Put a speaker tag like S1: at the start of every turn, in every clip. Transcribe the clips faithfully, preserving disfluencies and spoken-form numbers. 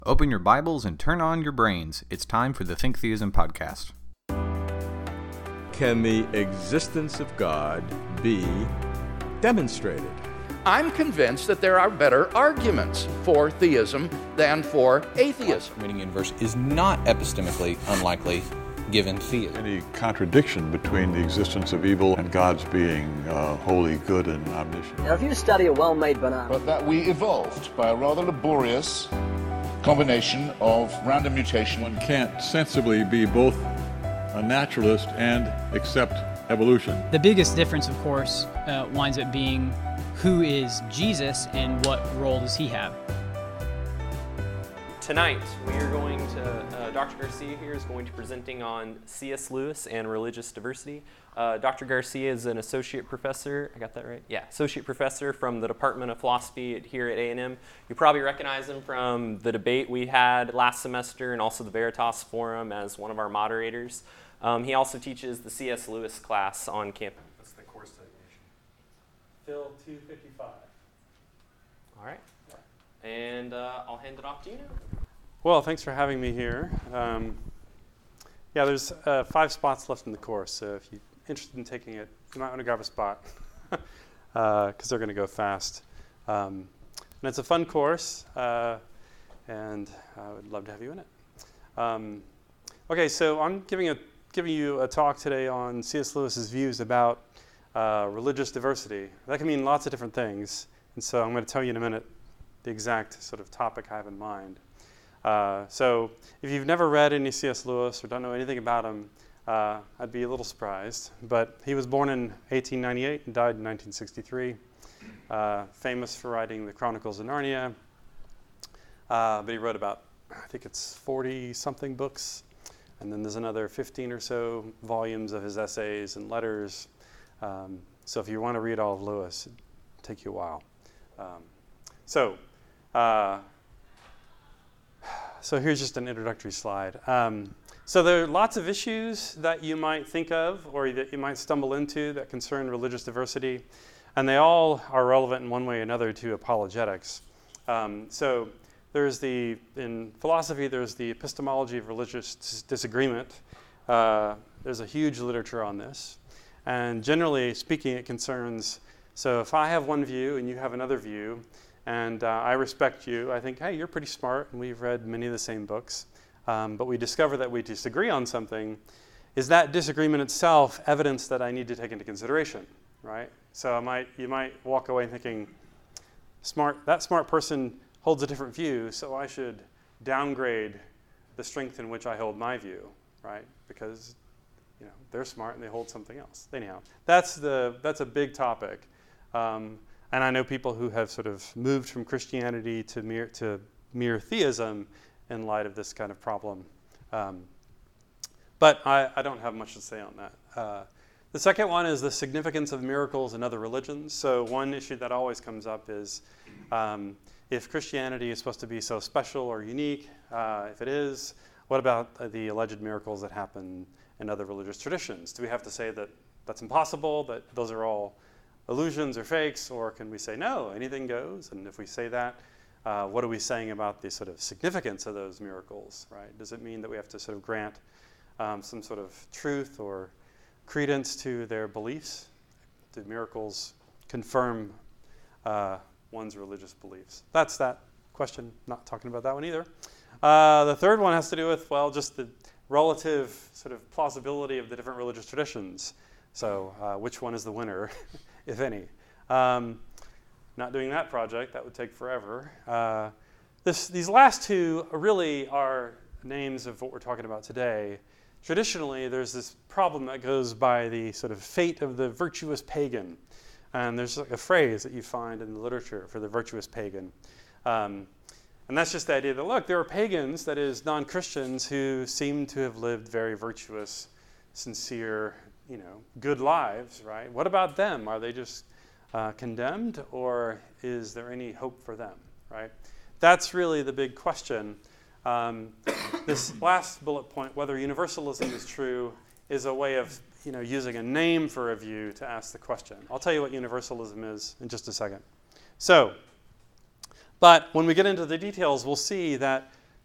S1: Open your Bibles and turn on your brains. It's time for the Think Theism podcast.
S2: Can the existence of God be demonstrated?
S3: I'm convinced that there are better arguments for theism than for atheism.
S4: Meaning in verse is not epistemically unlikely given theism.
S5: Any contradiction between the existence of evil and God's being uh, holy, good, and omniscient.
S6: Now, if you study a well-made banana...
S7: But that we evolved by a rather laborious combination of random mutation.
S5: One can't sensibly be both a naturalist and accept evolution.
S8: The biggest difference, of course, uh, winds up being who is Jesus and what role does he have?
S9: Tonight, we are going to, uh, Doctor Garcia here is going to be presenting on C S Lewis and religious diversity. Uh, Doctor Garcia is an associate professor, I got that right? Yeah, associate professor from the Department of Philosophy at, here at A and M. You probably recognize him from the debate we had last semester and also the Veritas Forum as one of our moderators. Um, he also teaches the C S Lewis class on campus.
S10: What's the course designation? Phil two fifty-five.
S9: All right. And uh, I'll hand it off to you now.
S10: Well, thanks for having me here. Um, yeah, there's uh, five spots left in the course, so if you're interested in taking it, you might want to grab a spot because uh, they're going to go fast. Um, and it's a fun course, uh, and I would love to have you in it. Um, okay, so I'm giving a giving you a talk today on C S Lewis's views about uh, religious diversity. That can mean lots of different things, and so I'm going to tell you in a minute the exact sort of topic I have in mind. Uh, so if you've never read any C S Lewis or don't know anything about him, uh, I'd be a little surprised. But he was born in eighteen ninety-eight and died in nineteen sixty-three, uh, famous for writing the Chronicles of Narnia. Uh, but he wrote about, I think it's forty-something books, and then there's another fifteen or so volumes of his essays and letters. Um, so if you want to read all of Lewis, it'll take you a while. Um, so, uh, So here's just an introductory slide. Um, so there are lots of issues that you might think of or that you might stumble into that concern religious diversity, and they all are relevant in one way or another to apologetics. Um, so there's the, in philosophy, there's the epistemology of religious dis- disagreement. Uh, there's a huge literature on this. And generally speaking, it concerns, so if I have one view and you have another view, and uh, I respect you, I think, hey, you're pretty smart, and we've read many of the same books, um, but we discover that we disagree on something. Is that disagreement itself evidence that I need to take into consideration, right? So I might, you might walk away thinking, smart, that smart person holds a different view, so I should downgrade the strength in which I hold my view, right? Because you know they're smart and they hold something else. Anyhow, that's the that's a big topic. Um, And I know people who have sort of moved from Christianity to mere, to mere theism in light of this kind of problem. Um, but I, I don't have much to say on that. Uh, the second one is the significance of miracles in other religions. So one issue that always comes up is um, if Christianity is supposed to be so special or unique, uh, if it is, what about uh, the alleged miracles that happen in other religious traditions? Do we have to say that that's impossible, that those are all illusions or fakes, or can we say, no, anything goes? And if we say that, uh, what are we saying about the sort of significance of those miracles, right? Does it mean that we have to sort of grant um, some sort of truth or credence to their beliefs? Do miracles confirm uh, one's religious beliefs? That's that question. Not talking about that one either. Uh, the third one has to do with, well, just the relative sort of plausibility of the different religious traditions. So uh, which one is the winner? If any. Um, not doing that project, that would take forever. Uh, this, these last two really are names of what we're talking about today. Traditionally, there's this problem that goes by the sort of fate of the virtuous pagan. And there's like a phrase that you find in the literature for the virtuous pagan. Um, and that's just the idea that, look, there are pagans, that is, non-Christians, who seem to have lived very virtuous, sincere, you know, good lives, right? What about them? Are they just uh, condemned, or is there any hope for them, right? That's really the big question. Um, this last bullet point, whether universalism is true, is a way of, you know, using a name for a view to ask the question. I'll tell you what universalism is in just a second. So, but when we get into the details, we'll see that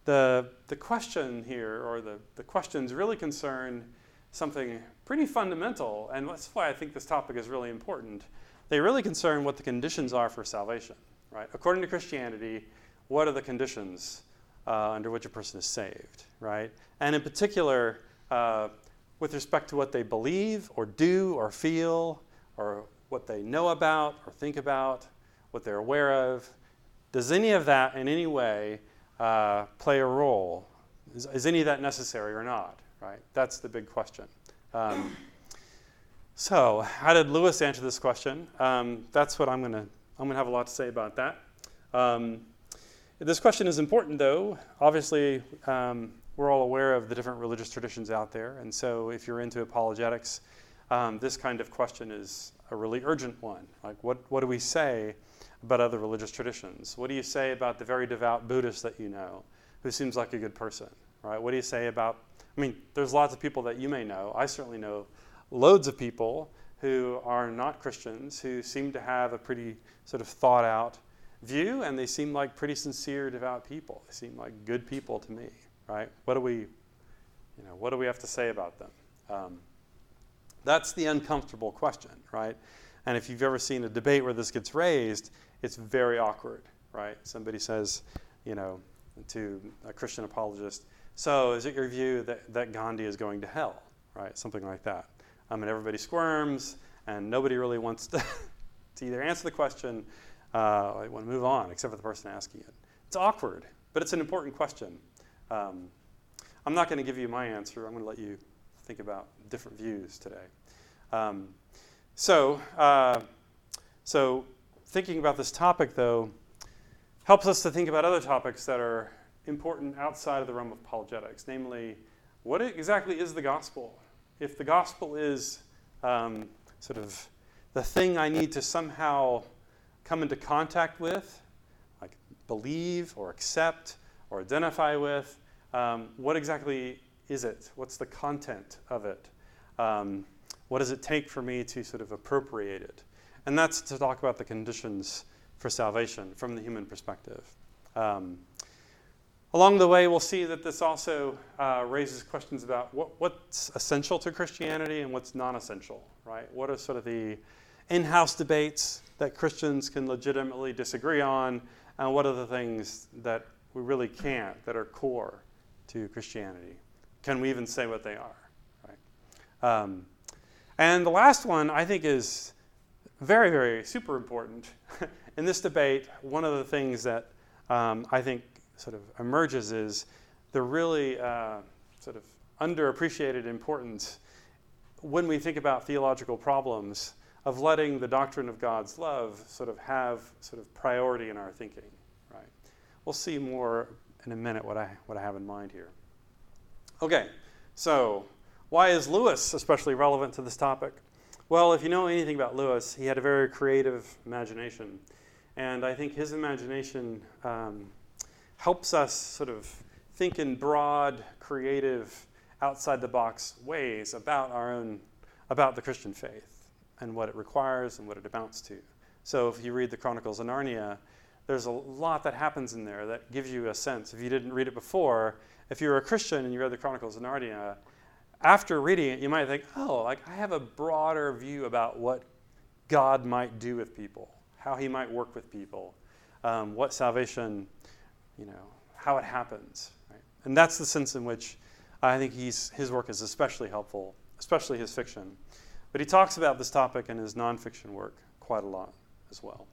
S10: the, the question here, or the, the questions really concern something pretty fundamental, and that's why I think this topic is really important. They really concern what the conditions are for salvation, right? According to Christianity, what are the conditions uh, under which a person is saved, right? And in particular, uh, with respect to what they believe or do or feel, or what they know about or think about, what they're aware of. Does any of that in any way uh, play a role? Is, is any of that necessary or not, right? That's the big question. Um, so how did Lewis answer this question? Um, that's what I'm going to, I'm going to have a lot to say about that. Um, this question is important, though. Obviously, um, we're all aware of the different religious traditions out there, and so if you're into apologetics, um, this kind of question is a really urgent one. Like, what, what do we say about other religious traditions? What do you say about the very devout Buddhist that you know, who seems like a good person, right? What do you say about, I mean, there's lots of people that you may know. I certainly know loads of people who are not Christians, who seem to have a pretty sort of thought out view, and they seem like pretty sincere, devout people. They seem like good people to me, right? What do we, you know, what do we have to say about them? Um, that's the uncomfortable question, right? And if you've ever seen a debate where this gets raised, it's very awkward, right? Somebody says, you know, to a Christian apologist, so is it your view that, that Gandhi is going to hell, right? Something like that. Um, and everybody squirms, and nobody really wants to, to either answer the question uh, or they want to move on, except for the person asking it. It's awkward, but it's an important question. Um, I'm not going to give you my answer. I'm going to let you think about different views today. Um, so, uh, so thinking about this topic, though, helps us to think about other topics that are important outside of the realm of apologetics, namely, what exactly is the gospel? If the gospel is um, sort of the thing I need to somehow come into contact with, like believe or accept or identify with, um, what exactly is it? What's the content of it? Um, what does it take for me to sort of appropriate it? And that's to talk about the conditions for salvation from the human perspective. Um, along the way, we'll see that this also uh, raises questions about what, what's essential to Christianity and what's non-essential, right? What are sort of the in-house debates that Christians can legitimately disagree on, and what are the things that we really can't, that are core to Christianity? Can we even say what they are, right? Um, and the last one, I think, is very, very super important. In this debate, one of the things that um, I think sort of emerges is the really uh, sort of underappreciated importance when we think about theological problems of letting the doctrine of God's love sort of have sort of priority in our thinking, right? We'll see more in a minute what I, what I have in mind here. Okay, so why is Lewis especially relevant to this topic? Well, if you know anything about Lewis, he had a very creative imagination. And I think his imagination um, helps us sort of think in broad, creative, outside-the-box ways about our own, about the Christian faith and what it requires and what it amounts to. So if you read the Chronicles of Narnia, there's a lot that happens in there that gives you a sense. If you didn't read it before, if you're a Christian and you read the Chronicles of Narnia, after reading it, you might think, oh, like I have a broader view about what God might do with people, how he might work with people, um, what salvation, you know, how it happens. Right? And that's the sense in which I think he's, his work is especially helpful, especially his fiction. But he talks about this topic in his nonfiction work quite a lot as well.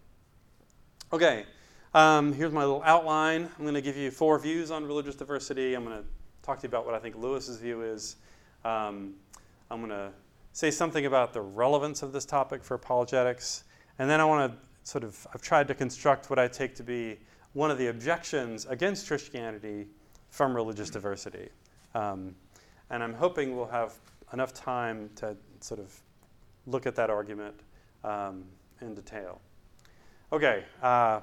S10: Okay, um, here's my little outline. I'm going to give you four views on religious diversity. I'm going to talk to you about what I think Lewis's view is. Um, I'm going to say something about the relevance of this topic for apologetics. And then I want to sort of, I've tried to construct what I take to be one of the objections against Christianity from religious diversity. Um, and I'm hoping we'll have enough time to sort of look at that argument um, in detail. Okay. Uh,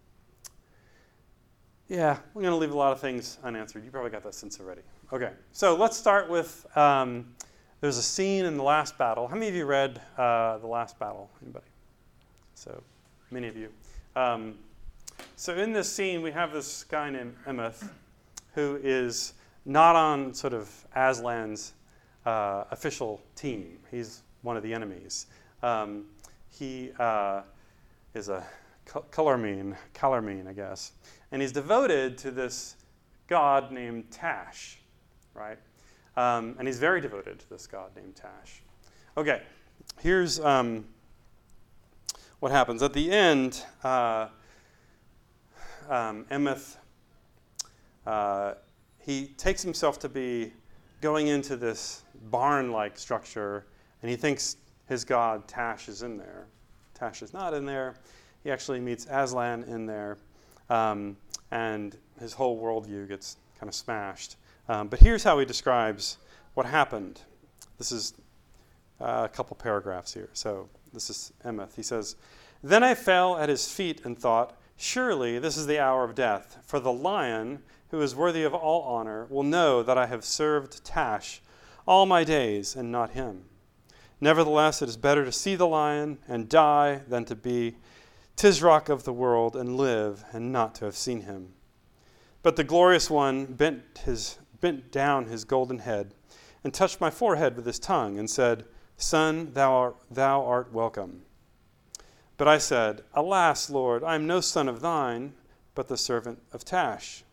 S10: yeah, we're going to leave a lot of things unanswered. You probably got that sense already. Okay, so let's start with, um, there's a scene in The Last Battle. How many of you read uh, The Last Battle? Anybody? So, many of you. Um, so in this scene, we have this guy named Emeth, who is not on sort of Aslan's uh, official team. He's one of the enemies. Um, he uh, is a Calormene, Calormene, I guess. And he's devoted to this god named Tash, right? Um, and he's very devoted to this god named Tash. Okay, here's um, what happens. At the end, uh, um, Emeth, uh, he takes himself to be going into this barn-like structure, and he thinks his god Tash is in there. Tash is not in there. He actually meets Aslan in there, um, and his whole worldview gets kind of smashed. Um, but here's how he describes what happened. This is uh, a couple paragraphs here. So this is Emeth. He says, "Then I fell at his feet and thought, surely this is the hour of death, for the lion, who is worthy of all honor, will know that I have served Tash all my days and not him. Nevertheless, it is better to see the lion and die than to be Tisroc of the world and live and not to have seen him." But the glorious one bent his bent down his golden head and touched my forehead with his tongue and said, "Son, thou art, thou art welcome." But I said, "Alas, Lord, I am no son of thine, but the servant of Tash."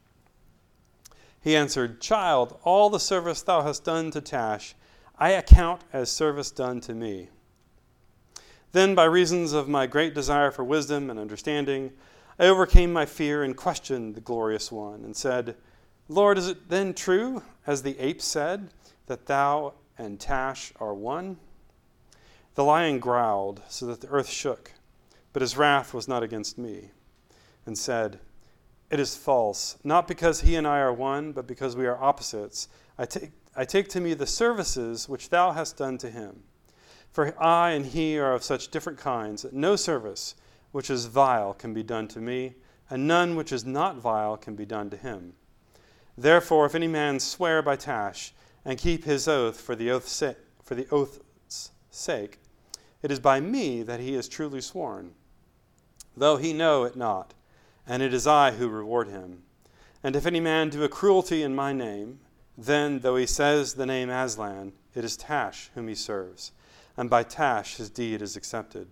S10: He answered, "Child, all the service thou hast done to Tash, I account as service done to me." Then, by reasons of my great desire for wisdom and understanding, I overcame my fear and questioned the glorious one and said, "Lord, is it then true, as the ape said, that thou and Tash are one?" The lion growled so that the earth shook, but his wrath was not against me, and said, "It is false, not because he and I are one, but because we are opposites. I take, I take to me the services which thou hast done to him. For I and he are of such different kinds that no service which is vile can be done to me, and none which is not vile can be done to him. Therefore, if any man swear by Tash and keep his oath for the oath's sake, for the oath's sake, it is by me that he is truly sworn, though he know it not, and it is I who reward him. And if any man do a cruelty in my name, then, though he says the name Aslan, it is Tash whom he serves, and by Tash his deed is accepted.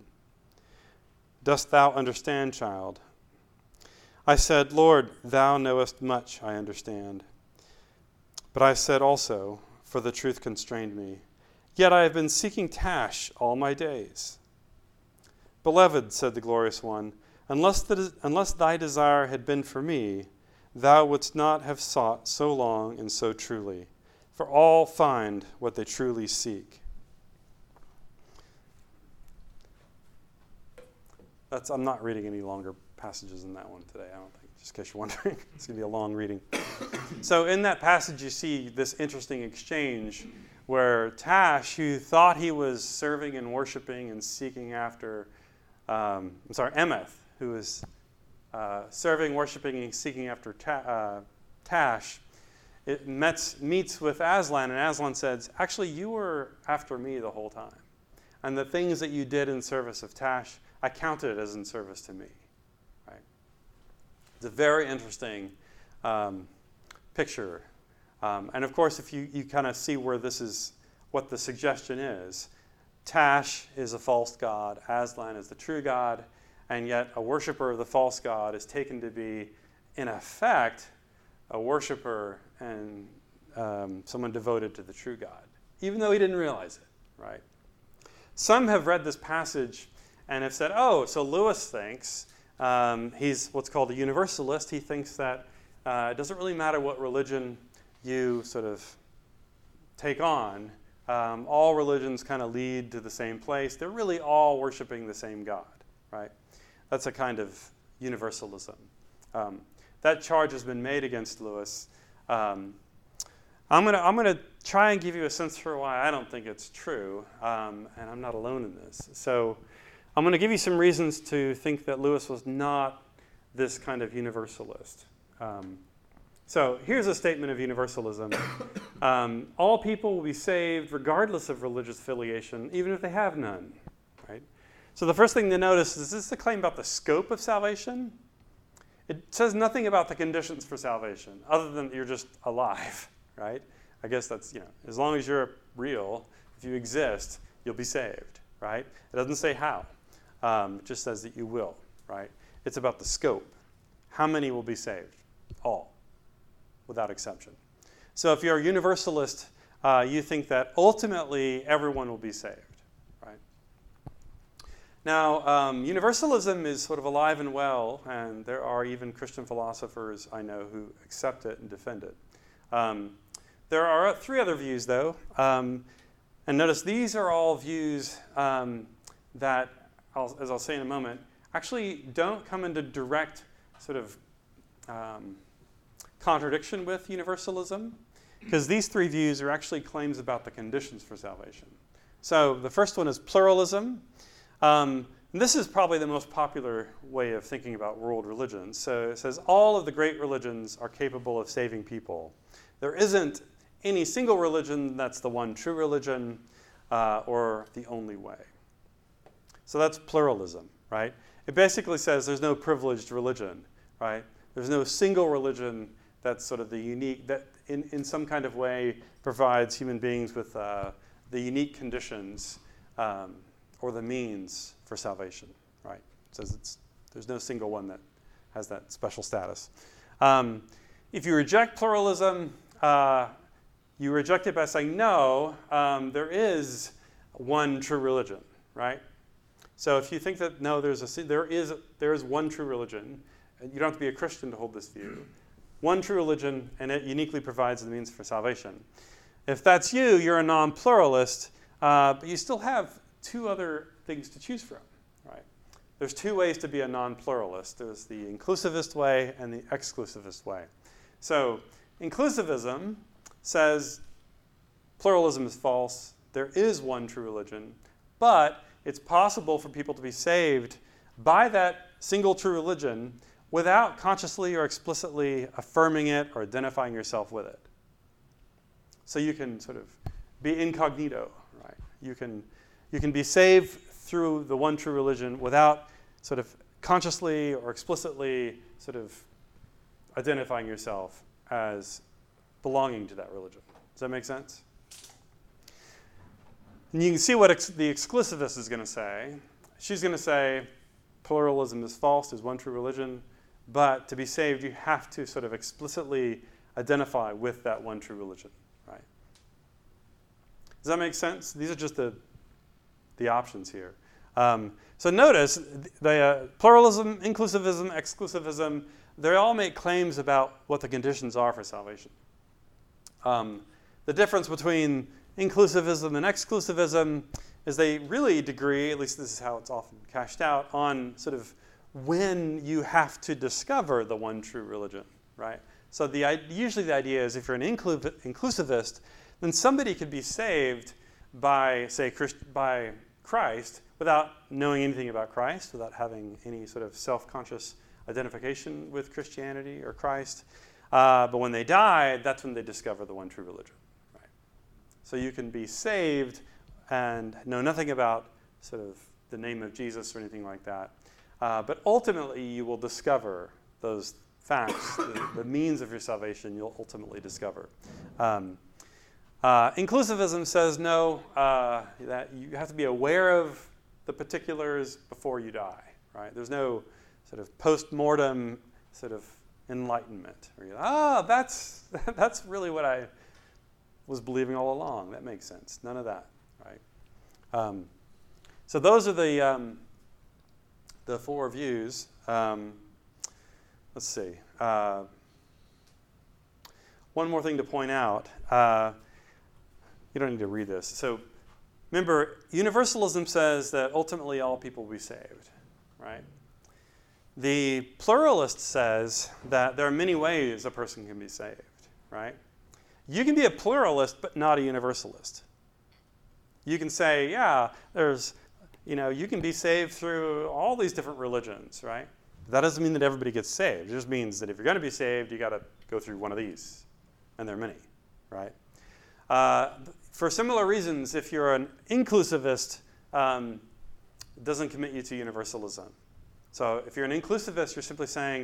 S10: Dost thou understand, child?" I said, "Lord, thou knowest much, I understand." But I said also, for the truth constrained me, "Yet I have been seeking Tash all my days." "Beloved," said the glorious one, unless, the, unless thy desire had been for me, thou wouldst not have sought so long and so truly, for all find what they truly seek." That's, I'm not reading any longer passages in that one today, I don't think, just in case you're wondering. It's going to be a long reading. So in that passage, you see this interesting exchange where Tash, who thought he was serving and worshiping and seeking after, um, I'm sorry, Emeth, who was uh, serving, worshiping, and seeking after ta- uh, Tash, it meets, meets with Aslan, and Aslan says, "Actually, you were after me the whole time. And the things that you did in service of Tash, I counted it as in service to me." Right? It's a very interesting um, picture. Um, and of course, if you, you kind of see where this is, what the suggestion is, Tash is a false god, Aslan is the true god, and yet a worshiper of the false god is taken to be, in effect, a worshiper and um, someone devoted to the true God, even though he didn't realize it, right? Some have read this passage and have said, oh, so Lewis thinks, um, he's what's called a universalist. He thinks that uh, it doesn't really matter what religion you sort of take on. Um, all religions kind of lead to the same place. They're really all worshiping the same God, right? That's a kind of universalism. Um, that charge has been made against Lewis. Um, I'm going to I'm gonna try and give you a sense for why I don't think it's true, um, and I'm not alone in this. So I'm going to give you some reasons to think that Lewis was not this kind of universalist. Um, so here's a statement of universalism. Um, all people will be saved regardless of religious affiliation, even if they have none. Right? So the first thing to notice is this is a claim about the scope of salvation. it says nothing about the conditions for salvation other than that you're just alive, right? I guess that's, you know, as long as you're real, if you exist, you'll be saved, right? It doesn't say how. Um, it just says that you will, right? It's about the scope. How many will be saved? All, without exception. So if you're a universalist, uh, you think that ultimately everyone will be saved, right? Now, um, universalism is sort of alive and well, and there are even Christian philosophers I know who accept it and defend it. Um, there are three other views, though. Um, and notice these are all views um, that, I'll, as I'll say in a moment, actually don't come into direct sort of um, contradiction with universalism, because these three views are actually claims about the conditions for salvation. So the first one is pluralism. Um, and this is probably the most popular way of thinking about world religions. So it says all of the great religions are capable of saving people. There isn't any single religion that's the one true religion uh, or the only way. So that's pluralism, right? It basically says there's no privileged religion, right? There's no single religion that's sort of the unique, that in, in some kind of way provides human beings with uh, the unique conditions um, or the means for salvation, right? It says it's, there's no single one that has that special status. Um, if you reject pluralism, uh, you reject it by saying, no, um, there is one true religion, right? So if you think that, no, there's a, there, is, there is one true religion, you don't have to be a Christian to hold this view, one true religion, and it uniquely provides the means for salvation. If that's you, you're a non-pluralist, uh, but you still have two other things to choose from, right? There's two ways to be a non-pluralist. There's the inclusivist way and the exclusivist way. So inclusivism says pluralism is false. There is one true religion, but it's possible for people to be saved by that single true religion without consciously or explicitly affirming it or identifying yourself with it. So you can sort of be incognito, right? You can, you can be saved through the one true religion without sort of consciously or explicitly sort of identifying yourself as belonging to that religion. Does that make sense? And you can see what ex- the exclusivist is going to say. She's going to say pluralism is false, there's one true religion, but to be saved you have to sort of explicitly identify with that one true religion, right? Does that make sense? These are just the, the options here. Um, so notice, the uh, pluralism, inclusivism, exclusivism, they all make claims about what the conditions are for salvation. Um, the difference between inclusivism and exclusivism is they really degree, at least this is how it's often cashed out, on sort of when you have to discover the one true religion, right? So the, usually the idea is if you're an inclu- inclusivist, then somebody could be saved by, say, Christ, by Christ without knowing anything about Christ, without having any sort of self-conscious identification with Christianity or Christ. Uh, but when they die, that's when they discover the one true religion, right? So you can be saved and know nothing about sort of the name of Jesus or anything like that. Uh, but ultimately, you will discover those facts, the, the means of your salvation you'll ultimately discover. Um, uh, inclusivism says no, uh, that you have to be aware of the particulars before you die, right? There's no sort of post-mortem sort of enlightenment. Where you're like, ah, that's, that's really what I was believing all along. That makes sense. None of that, right? Um, so those are the um, the four views. Um, let's see. Uh, one more thing to point out. Uh, you don't need to read this. So remember, universalism says that ultimately all people will be saved, right? The pluralist says that there are many ways a person can be saved, right? You can be a pluralist but not a universalist. You can say, yeah, there's, you know, you can be saved through all these different religions, right? That doesn't mean that everybody gets saved. It just means that if you're going to be saved, you got to go through one of these, and there are many, right? Uh, for similar reasons, if you're an inclusivist, um, it doesn't commit you to universalism. So if you're an inclusivist, you're simply saying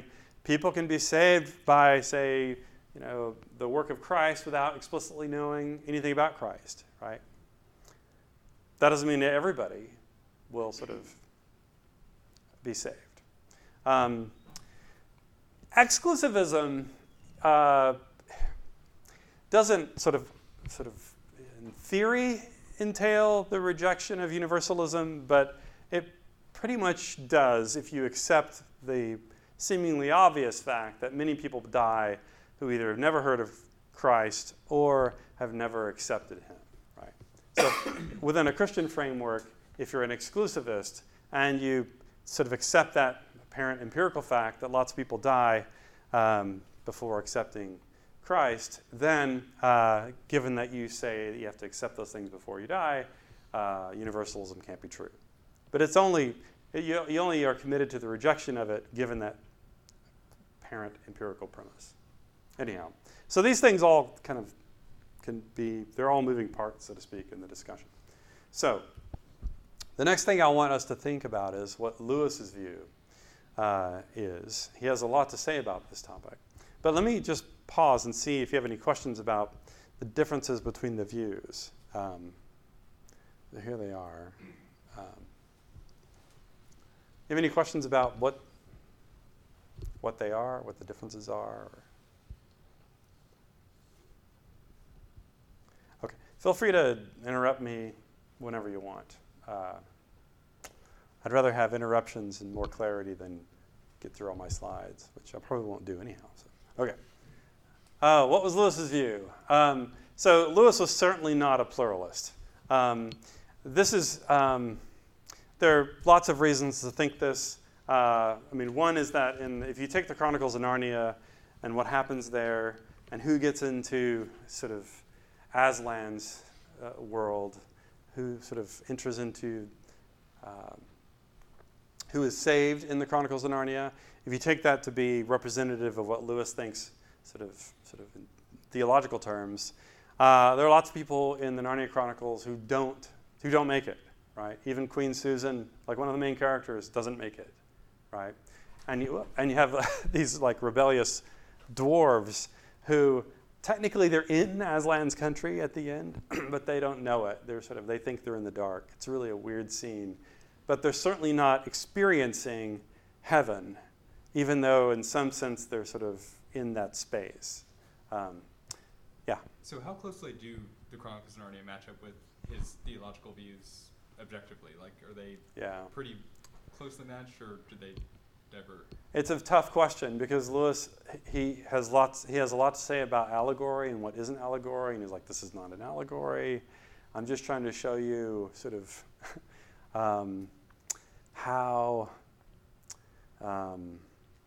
S10: people can be saved by, say, you know, the work of Christ without explicitly knowing anything about Christ, right? That doesn't mean that everybody will sort of be saved. Um, exclusivism uh, doesn't sort of, sort of, in theory, entail the rejection of universalism, but it pretty much does if you accept the seemingly obvious fact that many people die who either have never heard of Christ or have never accepted him, right? So within a Christian framework, if you're an exclusivist and you sort of accept that apparent empirical fact that lots of people die um, before accepting Christ, then uh, given that you say that you have to accept those things before you die, uh, universalism can't be true. But it's only, you, you only are committed to the rejection of it given that apparent empirical premise. Anyhow, so these things all kind of can be, they're all moving parts, so to speak, in the discussion. So the next thing I want us to think about is what Lewis's view uh, is. He has a lot to say about this topic. But let me just pause and see if you have any questions about the differences between the views. Um, here they are. Um, you have any questions about what, what they are, what the differences are? Or? Okay, feel free to interrupt me whenever you want. Uh, I'd rather have interruptions and more clarity than get through all my slides, which I probably won't do anyhow. So. Okay. Uh, what was Lewis's view? Um, so Lewis was certainly not a pluralist. Um, this is, um, there are lots of reasons to think this. Uh, I mean, one is that in, if you take the Chronicles of Narnia and what happens there and who gets into sort of Aslan's uh, world, who sort of enters into, uh, who is saved in the Chronicles of Narnia, if you take that to be representative of what Lewis thinks sort of, sort of in theological terms, uh, there are lots of people in the Narnia Chronicles who don't, who don't make it, right? Even Queen Susan, like one of the main characters, doesn't make it, right? And you, and you have uh, these like rebellious dwarves who technically they're in Aslan's country at the end, but they don't know it. They're sort of, they think they're in the dark. It's really a weird scene. But they're certainly not experiencing heaven, even though in some sense they're sort of in that space. Um, yeah.
S11: So how closely do the Chronicles of Narnia match up with his theological views objectively? Like, are they
S10: yeah.
S11: pretty closely matched, or do they diverge?
S10: It's a tough question because Lewis, he has lots. He has a lot to say about allegory and what isn't allegory, and he's like, this is not an allegory. I'm just trying to show you sort of um, how um,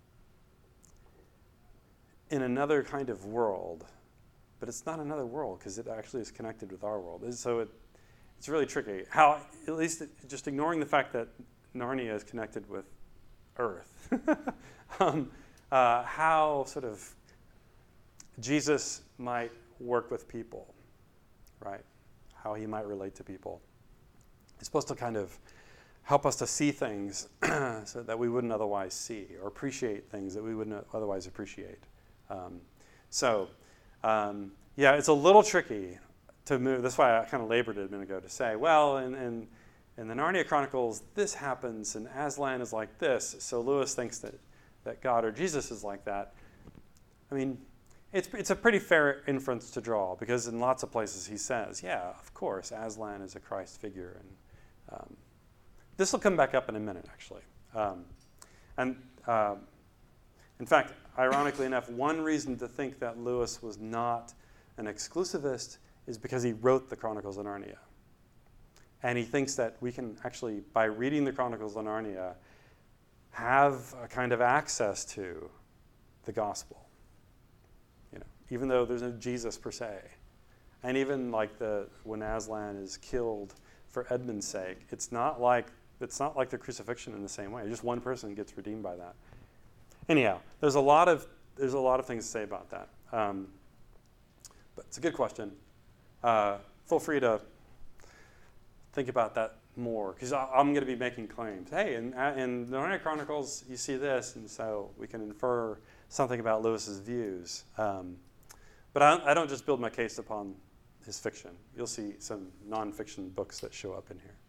S10: in another kind of world, but it's not another world because it actually is connected with our world. So it, it's really tricky. How, at least it, just ignoring the fact that Narnia is connected with Earth, um, uh, how sort of Jesus might work with people, right? How he might relate to people. He's supposed to kind of help us to see things so that we wouldn't otherwise see, or appreciate things that we wouldn't otherwise appreciate. Um, so, um, yeah, it's a little tricky to move. That's why I kind of labored it a minute ago to say, well, in, in, in the Narnia Chronicles, this happens, and Aslan is like this, so Lewis thinks that, that God or Jesus is like that. I mean, it's, it's a pretty fair inference to draw, because in lots of places he says, yeah, of course, Aslan is a Christ figure. And um, this will come back up in a minute, actually. Um, and uh, in fact, ironically enough, one reason to think that Lewis was not an exclusivist is because he wrote the Chronicles of Narnia. And he thinks that we can actually, by reading the Chronicles of Narnia, have a kind of access to the gospel. You know, even though there's no Jesus per se. And even like the when Aslan is killed for Edmund's sake, it's not like it's not like the crucifixion in the same way. Just one person gets redeemed by that. Anyhow, there's a lot of there's a lot of things to say about that. Um, but it's a good question. Uh, feel free to think about that more, because I'm going to be making claims. Hey, in, in the Narnia Chronicles, you see this, and so we can infer something about Lewis's views. Um, but I, I don't just build my case upon his fiction. You'll see some nonfiction books that show up in here.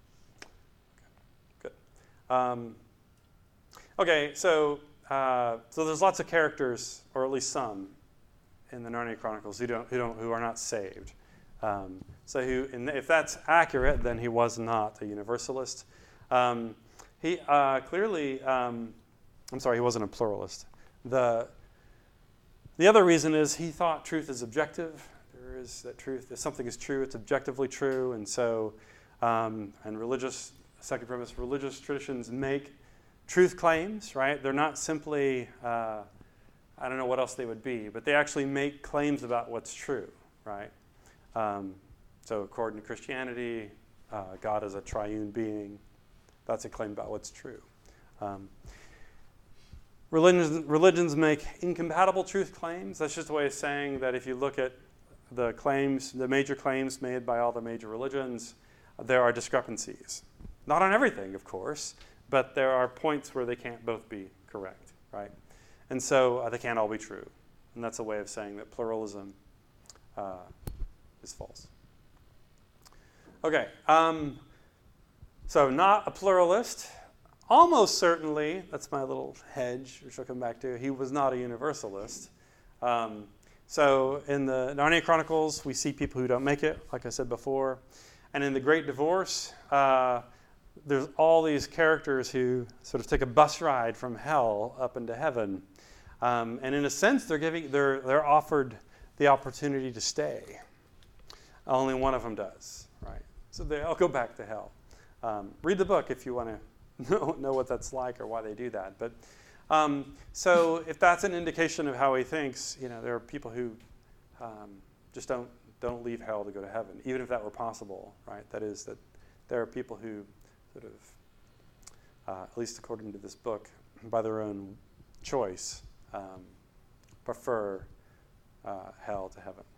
S10: Okay, good. Um, okay, so uh, so there's lots of characters, or at least some, in the Narnia Chronicles who don't who don't who are not saved. Um, so who, and if that's accurate, then he was not a universalist. Um, he uh, clearly, um, I'm sorry, he wasn't a pluralist. The the other reason is he thought truth is objective. There is that truth, if something is true, it's objectively true, and so um, and religious second premise, religious traditions make truth claims, right? They're not simply uh, I don't know what else they would be, but they actually make claims about what's true, right? Um, so according to Christianity, uh, God is a triune being. That's a claim about what's true. Um, religions, religions make incompatible truth claims. That's just a way of saying that if you look at the claims, the major claims made by all the major religions, there are discrepancies. Not on everything, of course, but there are points where they can't both be correct, right? And so uh, they can't all be true. And that's a way of saying that pluralism uh, is false. Okay, um, so not a pluralist. Almost certainly, that's my little hedge, which I'll come back to, he was not a universalist. Um, so in the Narnia Chronicles, we see people who don't make it, like I said before. And in The Great Divorce, uh, there's all these characters who sort of take a bus ride from hell up into heaven. Um, and in a sense, they're giving, they're, they're offered the opportunity to stay. Only one of them does, right? So they all go back to hell. Um, read the book if you want to know, know what that's like or why they do that. But um, so if that's an indication of how he thinks, you know, there are people who um, just don't don't leave hell to go to heaven, even if that were possible, right? That is that there are people who sort of, uh, at least according to this book, by their own choice, um, prefer uh, hell to heaven.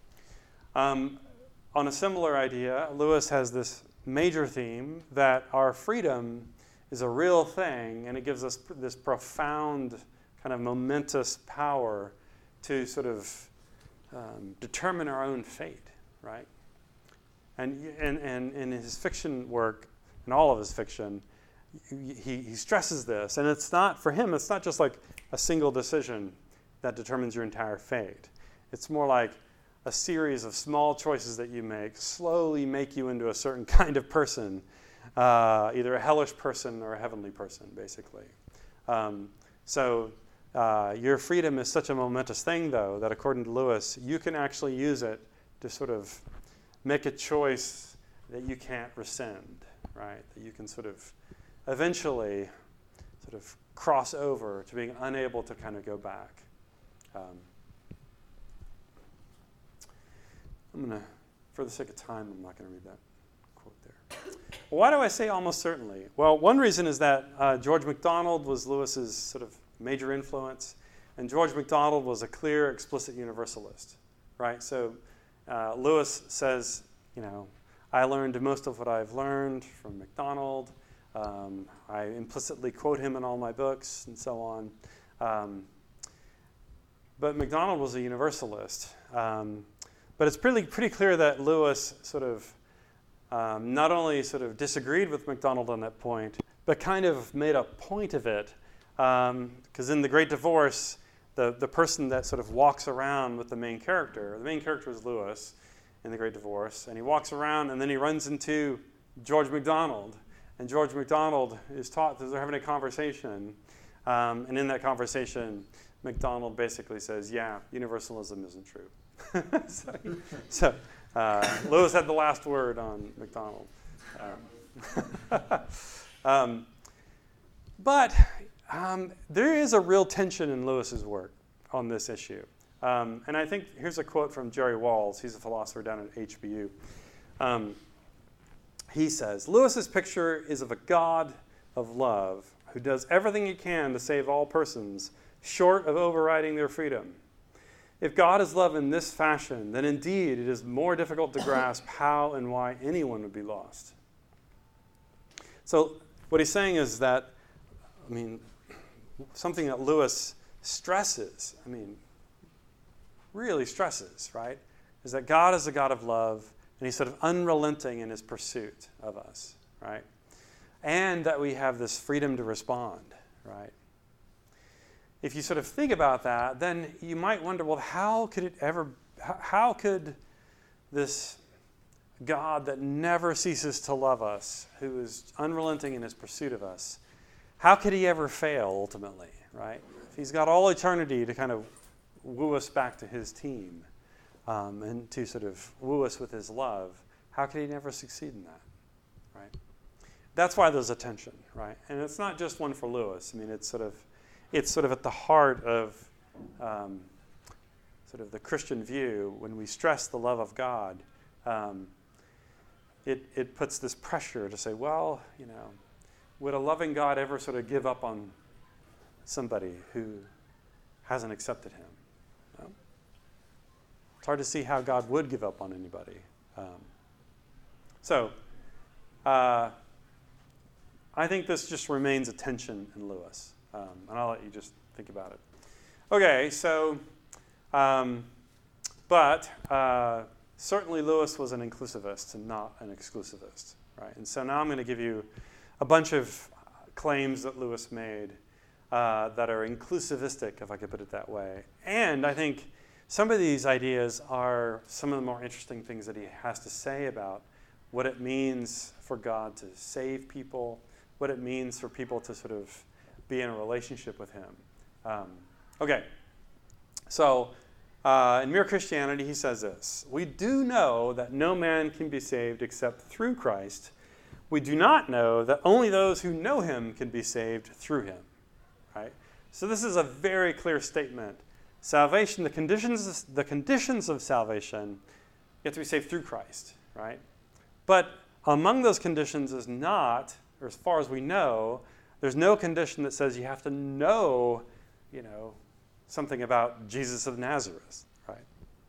S10: Um, on a similar idea, Lewis has this major theme that our freedom is a real thing, and it gives us pr- this profound kind of momentous power to sort of um, determine our own fate, right? And, and, and in his fiction work, in all of his fiction, he, he stresses this. And it's not, for him, it's not just like a single decision that determines your entire fate. It's more like a series of small choices that you make slowly make you into a certain kind of person, uh, either a hellish person or a heavenly person, basically. Um, so uh, your freedom is such a momentous thing, though, that according to Lewis, you can actually use it to sort of make a choice that you can't rescind, right? That you can sort of eventually sort of cross over to being unable to kind of go back. Um, I'm going to, for the sake of time, I'm not going to read that quote there. Well, why do I say almost certainly? Well, one reason is that uh, George MacDonald was Lewis's sort of major influence, and George MacDonald was a clear, explicit universalist, right? So uh, Lewis says, you know, I learned most of what I've learned from MacDonald. Um, I implicitly quote him in all my books and so on. Um, but MacDonald was a universalist. Um, But it's pretty, pretty clear that Lewis sort of um, not only sort of disagreed with MacDonald on that point, but kind of made a point of it. Because um, in The Great Divorce, the, the person that sort of walks around with the main character, the main character is Lewis in The Great Divorce, and he walks around and then he runs into George MacDonald. And George MacDonald is taught that they're having a conversation. Um, and in that conversation, MacDonald basically says, yeah, universalism isn't true. so so uh, Lewis had the last word on MacDonald. Um, um, but um, there is a real tension in Lewis's work on this issue. Um, and I think here's a quote from Jerry Walls. He's a philosopher down at H B U. Um, he says, Lewis's picture is of a God of love who does everything he can to save all persons short of overriding their freedom. If God is love in this fashion, then indeed it is more difficult to grasp how and why anyone would be lost. So what he's saying is that, I mean, something that Lewis stresses, I mean, really stresses, right, is that God is a God of love, and he's sort of unrelenting in his pursuit of us, right? And that we have this freedom to respond, right? If you sort of think about that, then you might wonder, well, how could it ever, how, how could this God that never ceases to love us, who is unrelenting in his pursuit of us, how could he ever fail ultimately, right? If he's got all eternity to kind of woo us back to his team um, and to sort of woo us with his love, how could he never succeed in that, right? That's why there's a tension, right? And it's not just one for Lewis. I mean, it's sort of, it's sort of at the heart of um, sort of the Christian view. When we stress the love of God, um, it, it puts this pressure to say, well, you know, would a loving God ever sort of give up on somebody who hasn't accepted him? No? It's hard to see how God would give up on anybody. Um, so, uh, I think this just remains a tension in Lewis. Um, and I'll let you just think about it. Okay, so, um, but uh, certainly Lewis was an inclusivist and not an exclusivist, right? And so now I'm going to give you a bunch of claims that Lewis made uh, that are inclusivistic, if I could put it that way. And I think some of these ideas are some of the more interesting things that he has to say about what it means for God to save people, what it means for people to sort of be in a relationship with him. Um, okay, so uh, in Mere Christianity, he says this: we do know that no man can be saved except through Christ. We do not know that only those who know him can be saved through him. Right? So this is a very clear statement. Salvation, the conditions, the conditions of salvation, you have to be saved through Christ, right? But among those conditions is not, or as far as we know, there's no condition that says you have to know, you know, something about Jesus of Nazareth, right?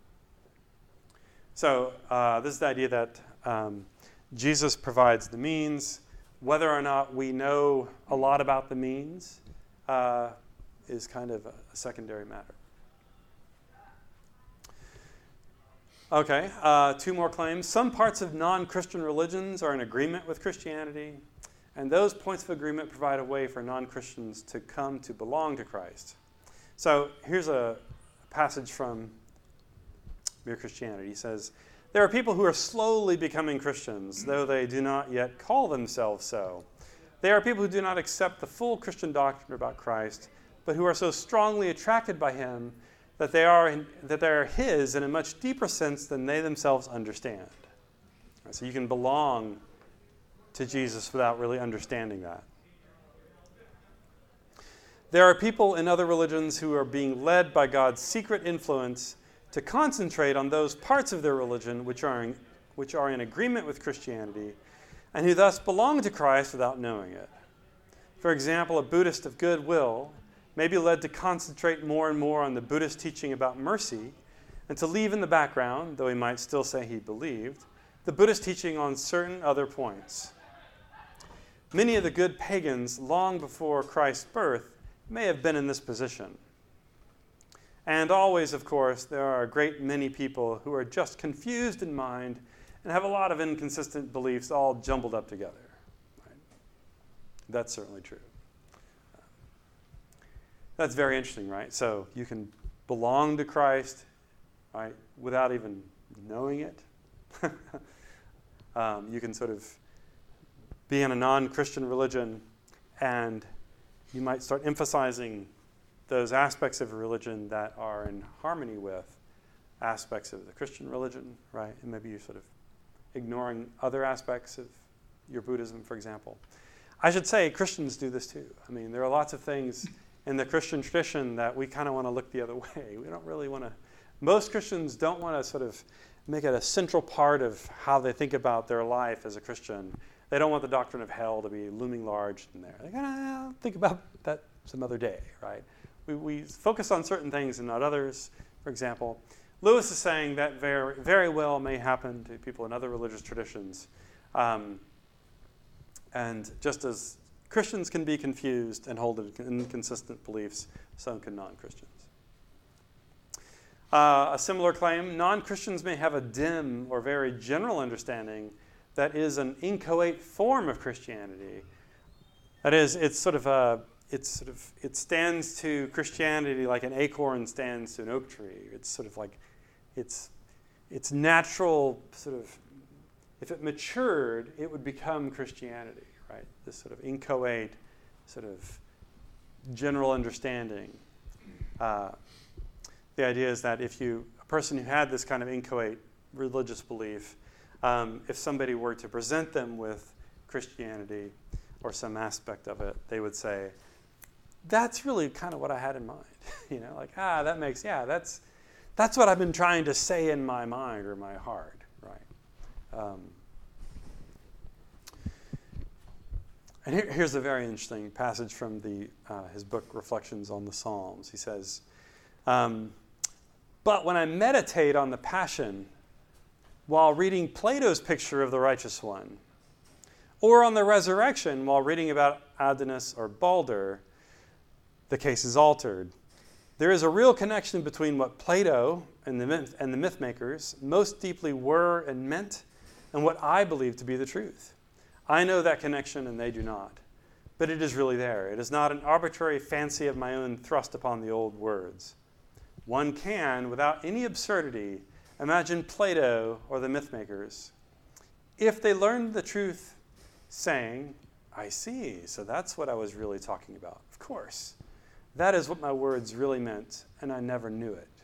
S10: So uh, this is the idea that um, Jesus provides the means. Whether or not we know a lot about the means uh, is kind of a, a secondary matter. Okay, uh, two more claims. Some parts of non-Christian religions are in agreement with Christianity, and those points of agreement provide a way for non-Christians to come to belong to Christ. So here's a passage from Mere Christianity. He says, there are people who are slowly becoming Christians, though they do not yet call themselves so. There are people who do not accept the full Christian doctrine about Christ, but who are so strongly attracted by him that they are in, that they are his in a much deeper sense than they themselves understand. Right, so you can belong to Jesus without really understanding that. There are people in other religions who are being led by God's secret influence to concentrate on those parts of their religion which are in, which are in agreement with Christianity, and who thus belong to Christ without knowing it. For example, a Buddhist of goodwill may be led to concentrate more and more on the Buddhist teaching about mercy, and to leave in the background, though he might still say he believed, the Buddhist teaching on certain other points. Many of the good pagans, long before Christ's birth, may have been in this position. And always, of course, there are a great many people who are just confused in mind and have a lot of inconsistent beliefs all jumbled up together. Right? That's certainly true. That's very interesting, right? So you can belong to Christ, right, without even knowing it. um, you can sort of be in a non-Christian religion, and you might start emphasizing those aspects of a religion that are in harmony with aspects of the Christian religion, right? And maybe you're sort of ignoring other aspects of your Buddhism, for example. I should say Christians do this too. I mean, there are lots of things in the Christian tradition that we kind of want to look the other way. We don't really want to, most Christians don't want to sort of make it a central part of how they think about their life as a Christian. They don't want the doctrine of hell to be looming large in there. They kind of think about that some other day, right? We, we focus on certain things and not others. For example, Lewis is saying that very, very well may happen to people in other religious traditions. Um, And just as Christians can be confused and hold inconsistent beliefs, so can non-Christians. Uh, a similar claim, non-Christians may have a dim or very general understanding that is an inchoate form of Christianity. That is, it's sort of a, it's sort of, it stands to Christianity like an acorn stands to an oak tree. It's sort of like, it's, it's natural sort of, if it matured, it would become Christianity, right? This sort of inchoate, sort of general understanding. Uh, the idea is that if you, a person who had this kind of inchoate religious belief, um, if somebody were to present them with Christianity or some aspect of it, they would say, that's really kind of what I had in mind. You know, like, ah, that makes, yeah, that's, that's what I've been trying to say in my mind or my heart, right? Um, and here, here's a very interesting passage from the, uh, his book, Reflections on the Psalms. He says, um, but when I meditate on the Passion while reading Plato's picture of the righteous one, or on the resurrection while reading about Adonis or Balder, the case is altered. There is a real connection between what Plato and the myth, and the myth makers most deeply were and meant and what I believe to be the truth. I know that connection and they do not. But it is really there. It is not an arbitrary fancy of my own thrust upon the old words. One can, without any absurdity, imagine Plato or the myth makers, if they learned the truth, saying, I see, so that's what I was really talking about. Of course. That is what my words really meant, and I never knew it.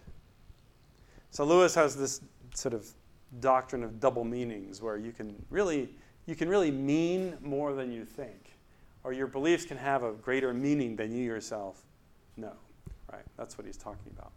S10: So Lewis has this sort of doctrine of double meanings, where you can really, you can really mean more than you think, or your beliefs can have a greater meaning than you yourself know. Right? That's what he's talking about.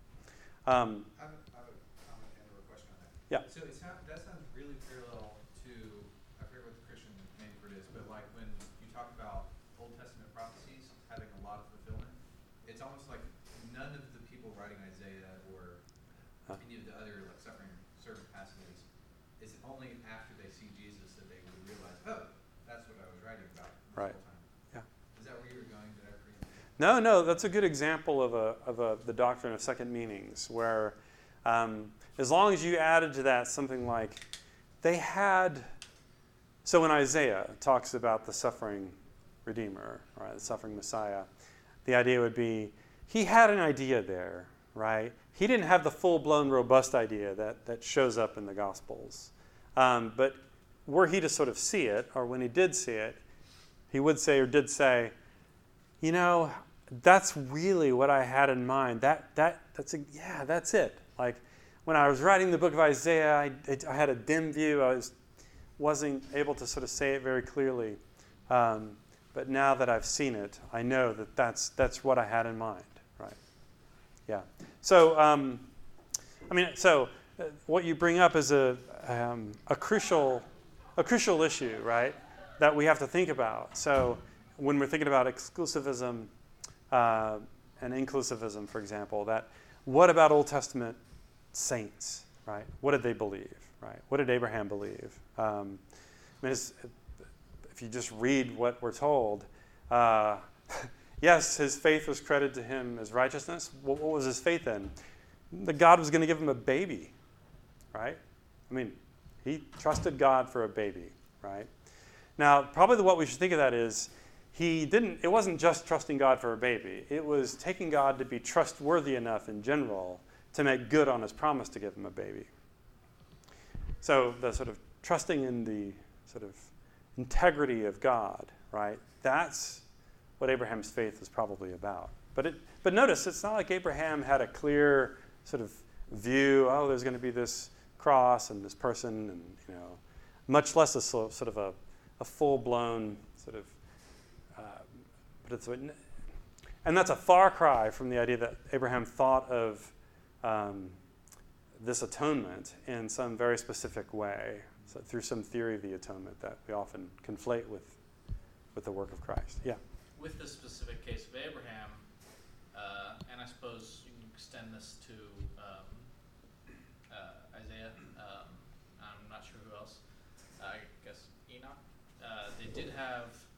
S10: Um,
S12: I have, I have a comment and a question on that.
S10: Yeah.
S12: So it's not, that sounds really parallel to, I forget what the Christian name for it is, but like when you talk about Old Testament prophecies having a lot of fulfillment, it's almost like none of the people writing Isaiah or huh. any of the other like suffering servant passages, it's only after they see Jesus that they would realize, oh, that's what I was writing about this
S10: right.
S12: whole time.
S10: Yeah.
S12: Is that where you were going? Did I preempt?
S10: No, no, that's a good example of a of a the doctrine of second meanings, where um, as long as you added to that something like they had. So when Isaiah talks about the suffering Redeemer, right, the suffering Messiah, the idea would be he had an idea there, right? He didn't have the full-blown, robust idea that that shows up in the Gospels, um, but were he to sort of see it, or when he did see it, he would say or did say, you know, that's really what I had in mind. That that that's a, yeah, that's it. Like when I was writing the book of Isaiah, I, I had a dim view. I was wasn't able to sort of say it very clearly. Um, but now that I've seen it, I know that that's that's what I had in mind. Right? Yeah. So um, I mean, so uh, what you bring up is a um, a crucial a crucial issue, right? That we have to think about. So when we're thinking about exclusivism uh, and inclusivism, for example, that what about Old Testament saints, right? What did they believe, right? What did Abraham believe? Um, I mean, it's, if you just read what we're told, uh, yes, his faith was credited to him as righteousness. What, what was his faith in? That God was going to give him a baby, right? I mean, he trusted God for a baby, right? Now, probably what we should think of that is he didn't, it wasn't just trusting God for a baby. It was taking God to be trustworthy enough in general to make good on his promise to give him a baby. So the sort of trusting in the sort of integrity of God, right? That's what Abraham's faith was probably about. But it, but notice, it's not like Abraham had a clear sort of view, oh, there's going to be this cross and this person, and, you know, much less a sort of a, a full-blown sort of, uh, but it's, and that's a far cry from the idea that Abraham thought of um, this atonement in some very specific way, so through some theory of the atonement that we often conflate with, with the work of Christ. Yeah?
S13: With the specific case of Abraham, uh, and I suppose you can extend this to um, uh, Isaiah, um, I'm not sure who else, I guess Enoch, uh, they did have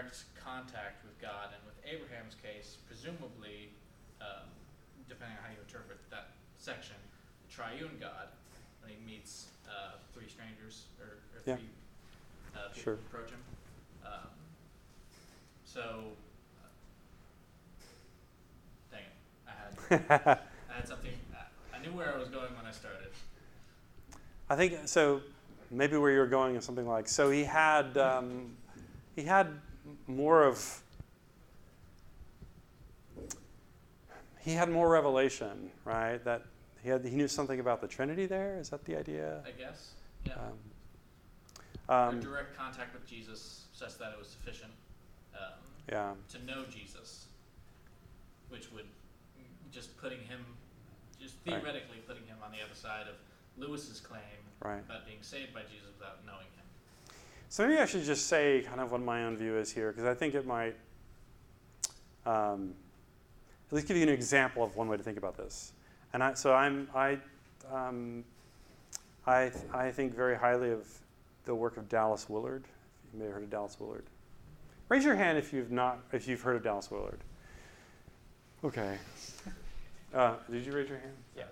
S13: direct contact with God, and with Abraham's case, presumably, um, depending on how you interpret that section, the triune God, when he meets uh, three strangers or, or
S10: Yeah.
S13: three uh, people
S10: Sure.
S13: who approach him. Um, so, uh, dang it, I had I had something. I knew where I was going when I started.
S10: I think so. Maybe where you're going is something like, so he had um, he had more of he had more revelation, right? That he had he knew something about the Trinity. There is that the idea?
S13: I guess. Yeah.
S10: Um, um,
S13: or direct contact with Jesus, such that it was sufficient um,
S10: yeah.
S13: to know Jesus, which would just putting him, just theoretically right. putting him on the other side of Lewis's claim
S10: right.
S13: about being saved by Jesus without knowing him.
S10: So maybe I should just say kind of what my own view is here, because I think it might um, at least give you an example of one way to think about this. And I, so I'm I um, I th- I think very highly of the work of Dallas Willard. You may have heard of Dallas Willard. Raise your hand if you've not if you've heard of Dallas Willard. Okay. Uh, did you raise your hand?
S8: Yes.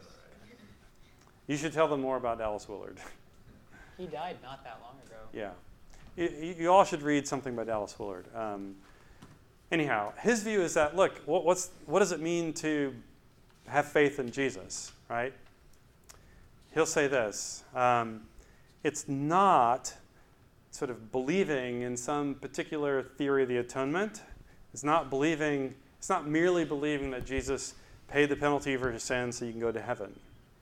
S10: You should tell them more about Dallas Willard.
S8: He died not that long ago.
S10: Yeah. You, you all should read something by Dallas Willard. Um, anyhow, his view is that, look, what, what's, what does it mean to have faith in Jesus, right? He'll say this. Um, it's not sort of believing in some particular theory of the atonement. It's not believing, it's not merely believing that Jesus paid the penalty for your sins so you can go to heaven.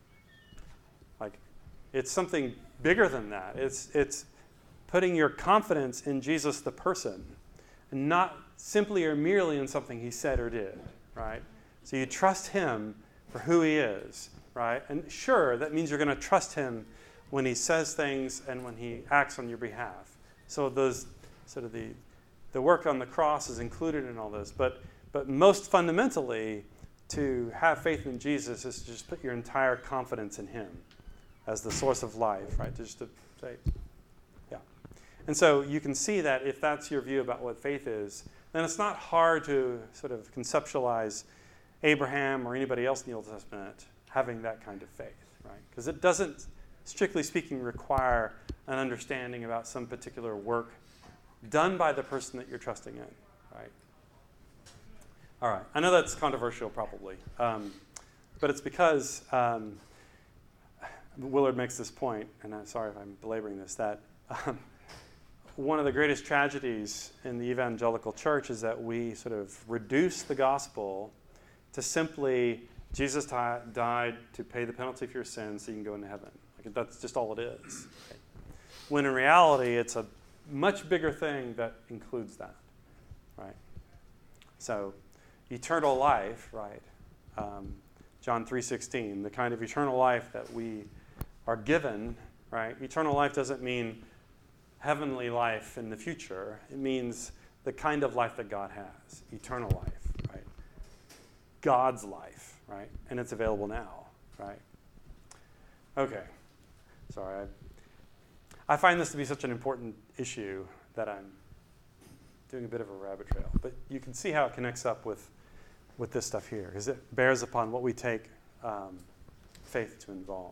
S10: Like, it's something bigger than that. It's, it's putting your confidence in Jesus the person, and not simply or merely in something he said or did, right? So you trust him for who he is, right? And sure, that means you're going to trust him when he says things and when he acts on your behalf. So those sort of the the work on the cross is included in all this. But but most fundamentally, to have faith in Jesus is to just put your entire confidence in him as the source of life, right? Just to say, yeah. And so you can see that if that's your view about what faith is, then it's not hard to sort of conceptualize Abraham or anybody else in the Old Testament having that kind of faith, right? Because it doesn't, strictly speaking, require an understanding about some particular work done by the person that you're trusting in, right? All right. I know that's controversial, probably, um, but it's because um, Willard makes this point, and I'm sorry if I'm belaboring this, that um, one of the greatest tragedies in the evangelical church is that we sort of reduce the gospel to simply Jesus t- died to pay the penalty for your sins so you can go into heaven. Like, that's just all it is. Okay? When in reality, it's a much bigger thing that includes that, right? So, eternal life, right? Um, John three sixteen, the kind of eternal life that we are given, right? Eternal life doesn't mean heavenly life in the future. It means the kind of life that God has, eternal life, right? God's life, right? And it's available now, right? Okay. Sorry. I, I find this to be such an important issue that I'm doing a bit of a rabbit trail. But you can see how it connects up with, with this stuff here, because it bears upon what we take um, faith to involve.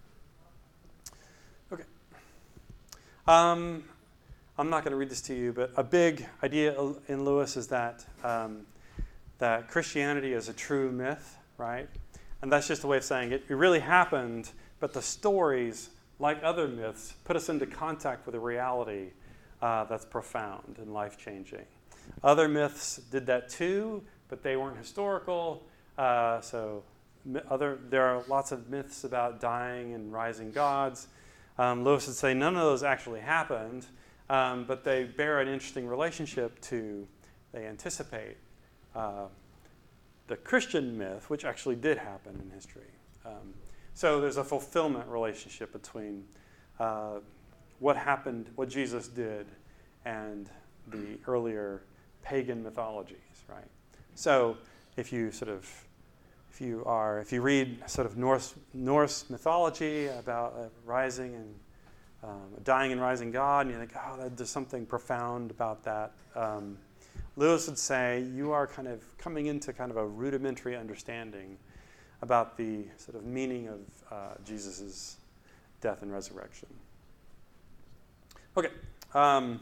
S10: Okay. Um, I'm not going to read this to you, but a big idea in Lewis is that um, that Christianity is a true myth, right? And that's just a way of saying it. It really happened, but the stories, like other myths, put us into contact with a reality uh, that's profound and life-changing. Other myths did that too, but they weren't historical. Uh, so other, there are lots of myths about dying and rising gods. Um, Lewis would say none of those actually happened, um, but they bear an interesting relationship to, they anticipate uh, the Christian myth, which actually did happen in history. Um, so there's a fulfillment relationship between uh, what happened, what Jesus did, and the earlier pagan mythologies, right? So if you sort of, if you are, if you read sort of Norse Norse mythology about uh, rising and um, a dying and rising God, and you think, oh, that, there's something profound about that. Um, Lewis would say you are kind of coming into kind of a rudimentary understanding about the sort of meaning of uh, Jesus' death and resurrection. Okay. Um,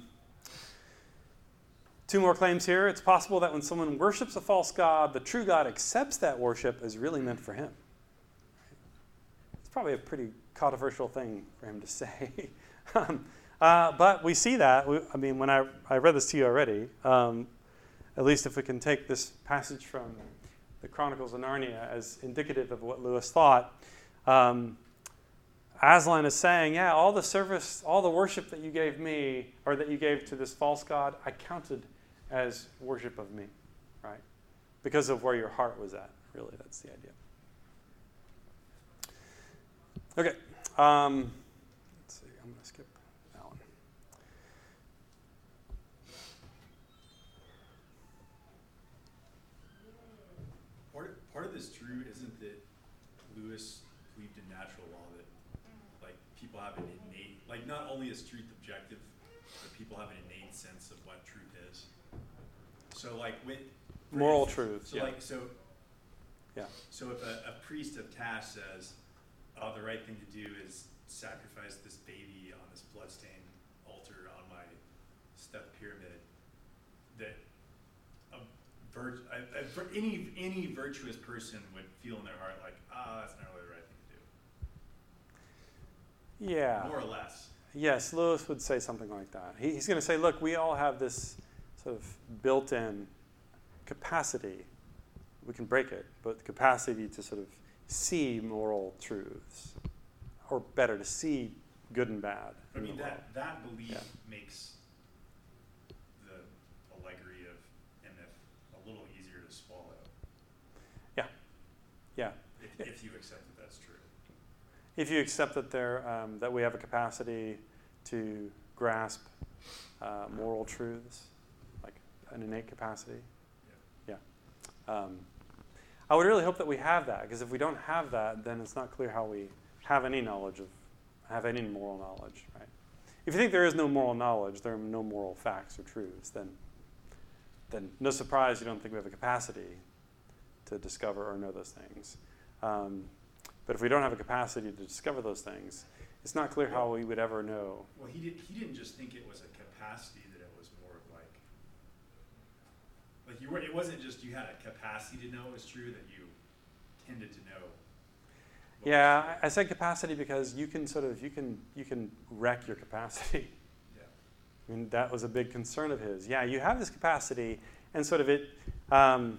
S10: two more claims here. It's possible that when someone worships a false god, the true God accepts that worship as really meant for him. It's probably a pretty controversial thing for him to say. um, uh, but we see that. We, I mean, when I, I read this to you already, um, at least if we can take this passage from the Chronicles of Narnia as indicative of what Lewis thought, um, Aslan is saying, yeah, all the service, all the worship that you gave me, or that you gave to this false god, I counted as worship of me, right? Because of where your heart was at, really, that's the idea. Okay, um, let's see, I'm going to skip that one.
S14: Part, part of this true isn't that Lewis believed in natural law, that like people have an innate, like not only is truth objective, but people have an innate sense of what truth is. So like with
S10: moral
S14: instance,
S10: truth,
S14: so
S10: yeah.
S14: like so
S10: yeah.
S14: So if a, a priest of Tash says, oh, the right thing to do is sacrifice this baby on this bloodstained altar on my step pyramid, that a vir- a, a, for any any virtuous person would feel in their heart like, ah, oh, that's not really the right thing to do.
S10: Yeah.
S14: More or less.
S10: Yes, Lewis would say something like that. He, he's going to say, look, we all have this sort of built-in capacity. We can break it, but the capacity to sort of see moral truths, or better, to see good and bad.
S14: I mean, that, that belief
S10: yeah.
S14: makes the allegory of Emeth a little easier to swallow.
S10: Yeah, yeah.
S14: If, if you accept that that's true.
S10: If you accept that there, um, that we have a capacity to grasp uh, moral truths, like an innate capacity. Yeah. yeah. Um, I would really hope that we have that, because if we don't have that, then it's not clear how we have any knowledge of, have any moral knowledge, right? If you think there is no moral knowledge, there are no moral facts or truths, then, then no surprise you don't think we have a capacity to discover or know those things. Um, but if we don't have a capacity to discover those things, it's not clear how we would ever know.
S14: Well, he, did, he didn't just think it was a capacity, that it was more of like, like you were, it wasn't just you had a capacity to know it was true, that you tended to know.
S10: Yeah, I, I said capacity because you can sort of, you can, you can wreck your capacity.
S14: Yeah.
S10: I mean, that was a big concern of his. Yeah, you have this capacity, and sort of it, um,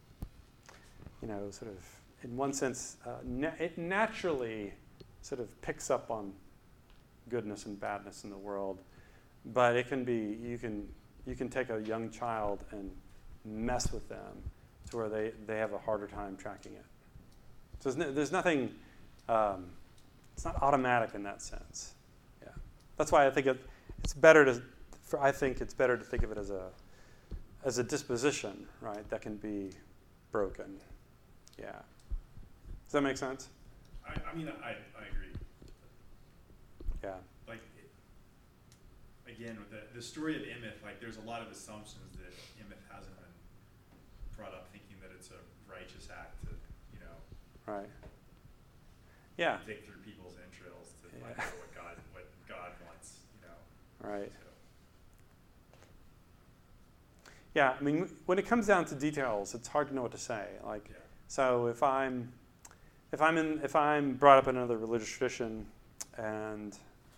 S10: you know, sort of, in one sense, uh, na- it naturally sort of picks up on goodness and badness in the world, but it can be, you can, you can take a young child and mess with them to where they, they have a harder time tracking it. So there's, no, there's nothing, um, it's not automatic in that sense. Yeah, that's why I think it, it's better to, for, I think it's better to think of it as a, as a disposition, right, that can be broken. Yeah. Does that make sense?
S14: I, I mean, I, I agree.
S10: Yeah.
S14: Like, it, again, with the, the story of Emeth, like, there's a lot of assumptions that Emeth hasn't been brought up thinking that it's a righteous act to, you know,
S10: right. Yeah.
S14: dig through people's entrails to
S10: Yeah.
S14: find out what God, what God wants, you know.
S10: Right.
S14: So.
S10: Yeah, I mean, when it comes down to details, it's hard to know what to say. Like,
S14: Yeah.
S10: so if I'm, if I'm in, if I'm brought up in another religious tradition, and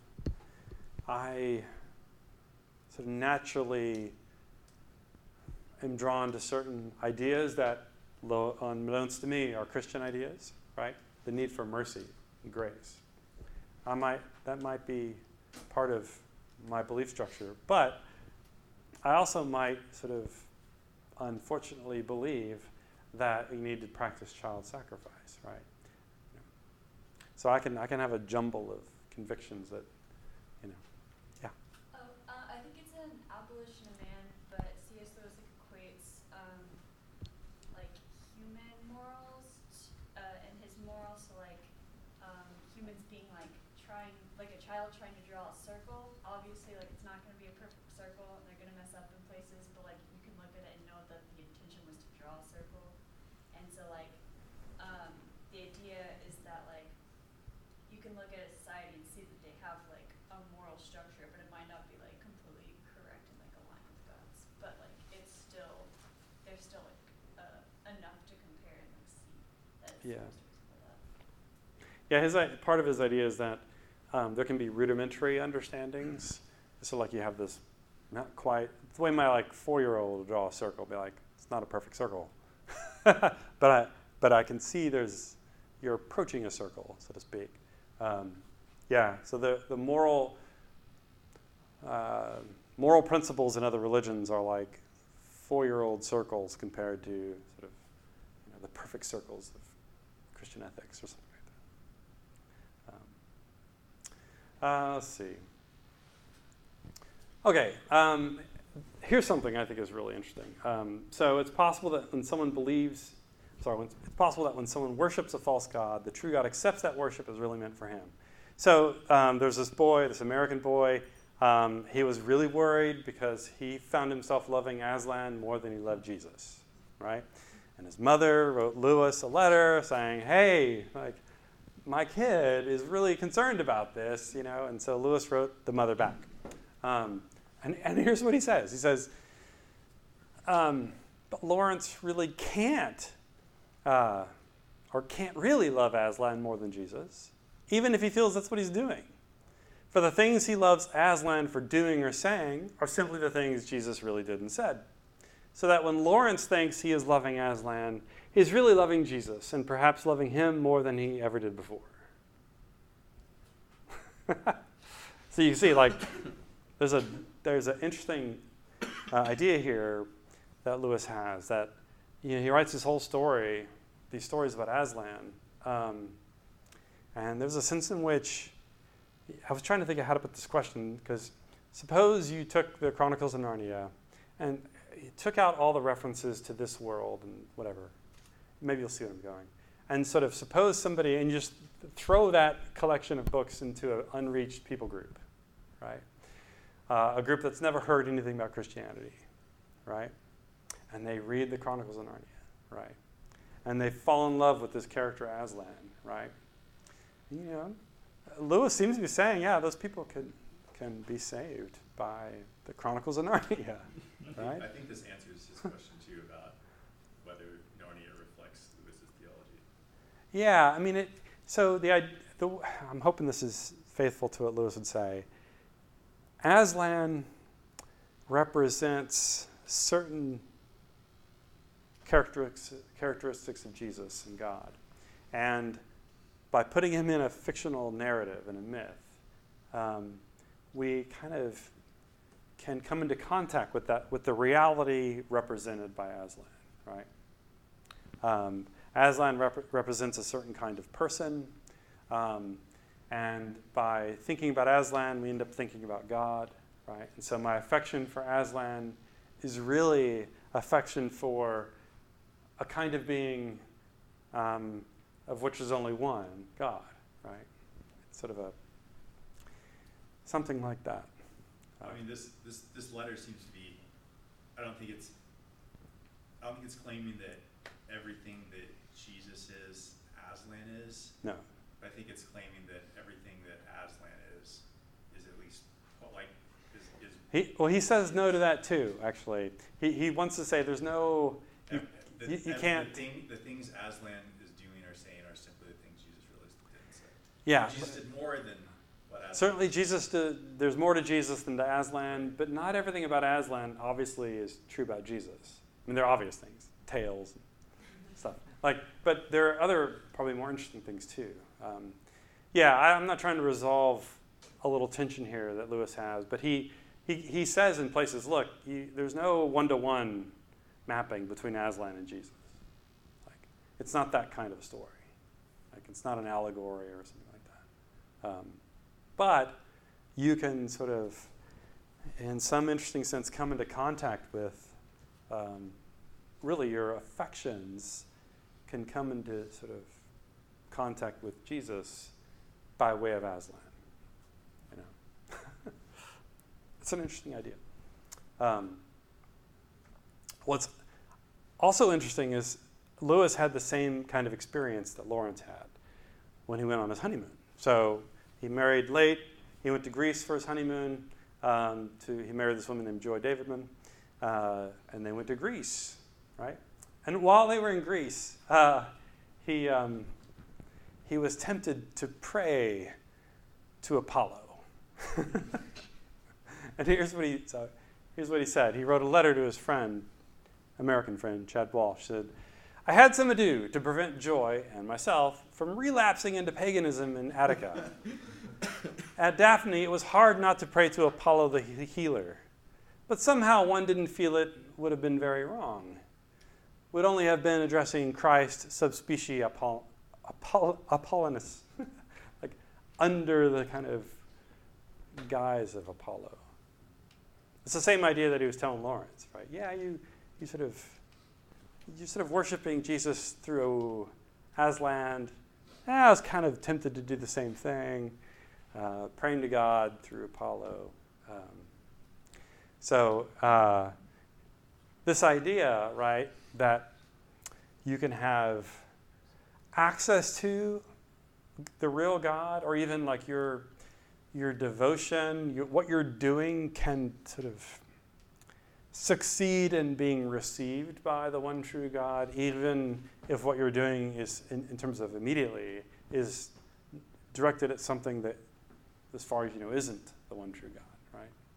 S10: I sort of naturally am drawn to certain ideas that, lo- unbeknownst to me, are Christian ideas, right? The need for mercy and grace. I might, that might be part of my belief structure, but I also might sort of unfortunately believe that we need to practice child sacrifice, right? So I can I can have a jumble of convictions that, you know, yeah.
S15: Oh, uh, I think it's an abolition of man, but C S Lewis equates um, like human morals uh, and his morals to like um, humans being like trying, like a child trying to draw a circle. Obviously, like it's not going to be a perfect circle, and they're going to mess up in places. But like you can look at it and know that the intention was to draw a circle. And so like um, the idea is that like you can look at a society and see that they have like a moral structure, but it might not be like completely correct and like aligned with God's. But like it's still there's still like uh, enough to compare and like see that it's
S10: Yeah.
S15: supposed to resemble that.
S10: Yeah, his i- part of his idea is that um, there can be rudimentary understandings. So like you have this, not quite, the way my like four-year-old will draw a circle, be like, it's not a perfect circle. but I but I can see there's, you're approaching a circle, so to speak. Um, yeah, so the, the moral, uh, moral principles in other religions are like four-year-old circles compared to sort of you know, the perfect circles of Christian ethics or something. Uh, let's see. Okay, um, here's something I think is really interesting. Um, so it's possible that when someone believes, sorry, when, it's possible that when someone worships a false god, the true God accepts that worship as really meant for him. So um, there's this boy, this American boy. Um, he was really worried because he found himself loving Aslan more than he loved Jesus, right? And his mother wrote Lewis a letter saying, hey, like, my kid is really concerned about this, you know, and so Lewis wrote the mother back. Um, and, and here's what he says. He says, um, but Lawrence really can't, uh, or can't really love Aslan more than Jesus, even if he feels that's what he's doing. For the things he loves Aslan for doing or saying are simply the things Jesus really did and said. So that when Lawrence thinks he is loving Aslan, he's really loving Jesus and perhaps loving him more than he ever did before. So you see, like, there's a there's an interesting uh, idea here that Lewis has, that you know, he writes this whole story, these stories about Aslan, um, and there's a sense in which I was trying to think of how to put this question, because suppose you took the Chronicles of Narnia and you took out all the references to this world and whatever. Maybe you'll see what I'm going. And sort of suppose somebody, and you just throw that collection of books into an unreached people group, right? Uh, a group that's never heard anything about Christianity, right? And they read the Chronicles of Narnia, right? And they fall in love with this character Aslan, right? You know, Lewis seems to be saying, yeah, those people can can be saved by the Chronicles of Narnia, right?
S14: I think this answers his question too about whether Narnia reflects Lewis's theology.
S10: Yeah, I mean, it. So the, the I'm hoping this is faithful to what Lewis would say. Aslan represents certain characteristics characteristics of Jesus and God, and by putting him in a fictional narrative and a myth, um, we kind of can come into contact with that, with the reality represented by Aslan, right? Um, Aslan rep- represents a certain kind of person, um, and by thinking about Aslan, we end up thinking about God, right? And so my affection for Aslan is really affection for a kind of being um, of which there's only one, God, right? It's sort of a something like that. Uh,
S14: I mean, this, this this letter seems to be. I don't think it's. I don't think it's claiming that everything that Jesus is, Aslan is.
S10: No.
S14: I think it's claiming that everything that Aslan is, is at least well, like is. is
S10: he well, he says no to that too. Actually, he he wants to say there's no. You,
S14: ev- the,
S10: you, you
S14: ev-
S10: can't.
S14: The, thing, the things Aslan is doing or saying are simply the things Jesus really didn't say.
S10: Yeah.
S14: Jesus did more than.
S10: Certainly, Jesus. Did, there's more to Jesus than to Aslan, but not everything about Aslan obviously is true about Jesus. I mean, there are obvious things, tales, and stuff like. But there are other, probably more interesting things too. Um, yeah, I, I'm not trying to resolve a little tension here that Lewis has, but he he he says in places, look, you, there's no one-to-one mapping between Aslan and Jesus. Like, it's not that kind of a story. Like, it's not an allegory or something like that. Um, But you can sort of, in some interesting sense, come into contact with, um, really your affections can come into sort of contact with Jesus by way of Aslan, It's an interesting idea. Um, what's also interesting is Lewis had the same kind of experience that Lawrence had when he went on his honeymoon. So he married late. He went to Greece for his honeymoon. Um, to, he married this woman named Joy Davidman, uh, and they went to Greece, right? And while they were in Greece, uh, he um, he was tempted to pray to Apollo. And here's what he so here's what he said. He wrote a letter to his friend, American friend Chad Walsh. Said, "I had some ado to prevent Joy and myself from relapsing into paganism in Attica. At Daphne, it was hard not to pray to Apollo the healer, but somehow one didn't feel it would have been very wrong. Would only have been addressing Christ subspecie Apoll- Apoll- Apollonus, like under the kind of guise of Apollo." It's the same idea that he was telling Lawrence, right? Yeah, you, you sort of, you're sort of worshiping Jesus through Aslan. I was kind of tempted to do the same thing, uh, praying to God through Apollo. Um, so uh, this idea, right, that you can have access to the real God, or even like your your devotion, your, what you're doing can sort of succeed in being received by the one true God, even if what you're doing is, in, in terms of immediately, is directed at something that, as far as you know, isn't the one true God,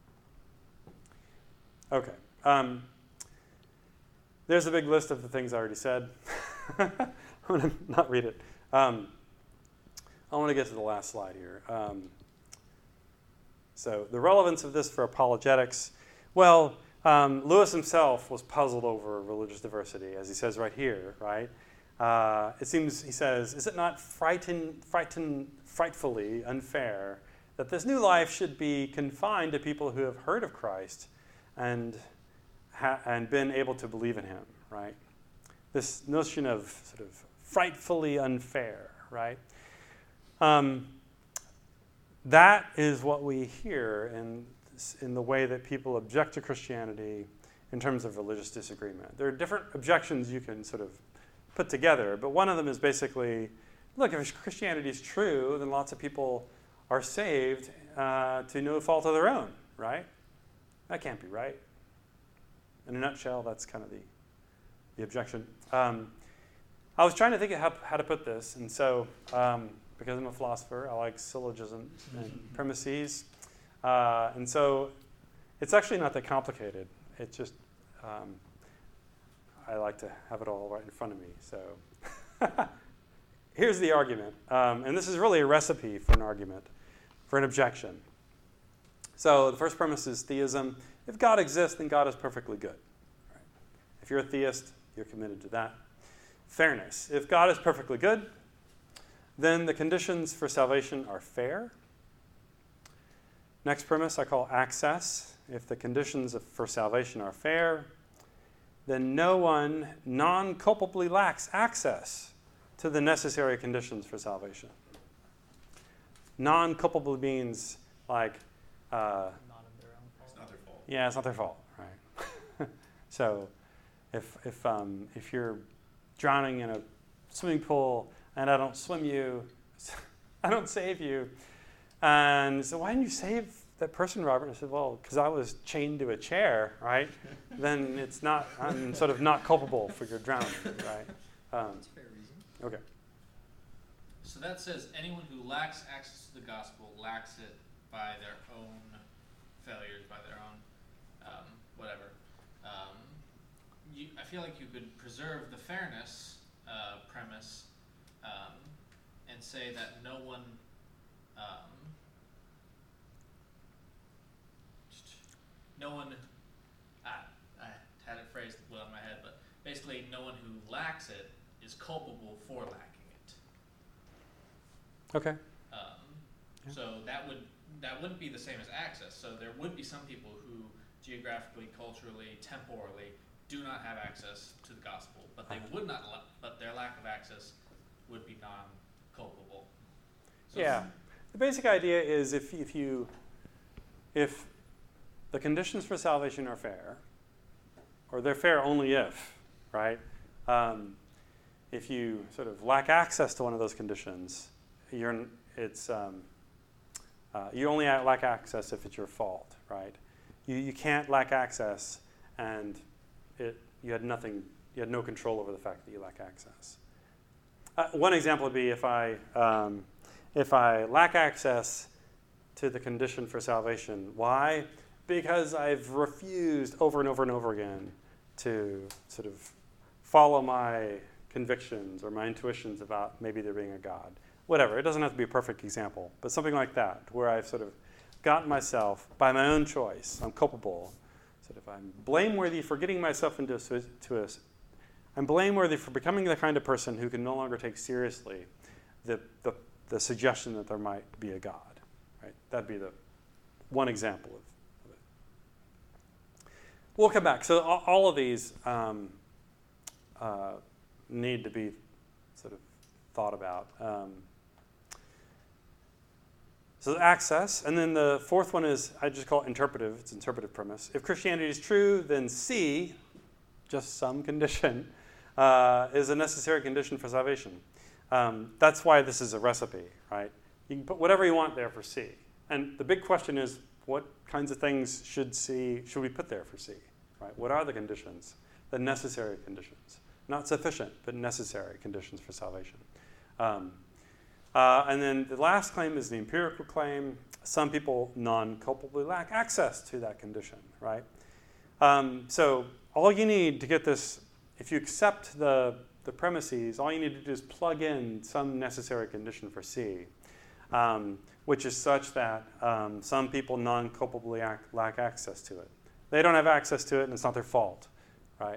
S10: right? Okay. Um, there's a big list of the things I already said. I'm going to not read it. Um, I want to get to the last slide here. Um, so the relevance of this for apologetics. Well, um, Lewis himself was puzzled over religious diversity, as he says right here, right? Uh, it seems, he says, is it not frighten, frighten, frightfully unfair that this new life should be confined to people who have heard of Christ and ha- and been able to believe in him, right? This notion of sort of frightfully unfair, right? Um, that is what we hear in, in the way that people object to Christianity in terms of religious disagreement. There are different objections you can sort of put together, but one of them is basically, look, if Christianity is true, then lots of people are saved uh, to no fault of their own, right? That can't be right. In a nutshell, that's kind of the, the objection. Um, I was trying to think of how, how to put this, and so um, because I'm a philosopher, I like syllogisms and premises, uh, and so it's actually not that complicated. It's just um, I like to have it all right in front of me. So here's the argument, um, and this is really a recipe for an argument, for an objection. So the first premise is theism. If God exists, then God is perfectly good. Right? If you're a theist, you're committed to that. Fairness. If God is perfectly good, then the conditions for salvation are fair. Next premise I call access. If the conditions for salvation are fair, then no one non-culpably lacks access to the necessary conditions for salvation. Non-culpable means like... Uh,
S14: It's not their fault.
S10: Yeah, it's not their fault, right? So if, if, um, if you're drowning in a swimming pool and I don't swim you, I don't save you, and so why didn't you save that person, Robert? And I said, well, because I was chained to a chair, right? Then it's not, I'm sort of not culpable for your drowning, right? Um,
S13: That's a fair reason.
S10: Okay.
S13: So that says anyone who lacks access to the gospel lacks it by their own failures, by their own um, whatever. Um, you, I feel like you could preserve the fairness uh, premise um, and say that no one um, no one ah, I had it phrased well in my head, but basically no one who lacks it is culpable for lacking it.
S10: Okay.
S13: Um, so that would that wouldn't be the same as access. So there would be some people who geographically, culturally, temporally do not have access to the gospel, but they would not. La- but their lack of access would be non-culpable. So
S10: Yeah. The basic idea is if if you if the conditions for salvation are fair, or they're fair only if, right? Um, if you sort of lack access to one of those conditions, you're, it's, um, uh, you only lack access if it's your fault, right? You, you can't lack access and it, you had nothing, you had no control over the fact that you lack access. Uh, one example would be if I, um, if I lack access to the condition for salvation. Why? Because I've refused over and over and over again to sort of follow my convictions or my intuitions about maybe there being a God. Whatever, it doesn't have to be a perfect example, but something like that, where I've sort of gotten myself, by my own choice, I'm culpable, sort of I'm blameworthy for getting myself into a, to a, I'm blameworthy for becoming the kind of person who can no longer take seriously the, the, the suggestion that there might be a God. Right? That'd be the one example of, of it. We'll come back. So all, all of these um, uh, need to be sort of thought about. Um, so access, and then the fourth one is, I just call it interpretive. It's interpretive premise. If Christianity is true, then C, just some condition, uh, is a necessary condition for salvation. Um, that's why this is a recipe, right? You can put whatever you want there for C. And the big question is, what kinds of things should C, should we put there for C, right? What are the conditions, the necessary conditions? Not sufficient, but necessary conditions for salvation. Um, uh, and then the last claim is the empirical claim. Some people non-culpably lack access to that condition, right? Um, so all you need to get this, if you accept the, the premises, all you need to do is plug in some necessary condition for C, um, which is such that um, some people non-culpably act, lack access to it. They don't have access to it, and it's not their fault, right?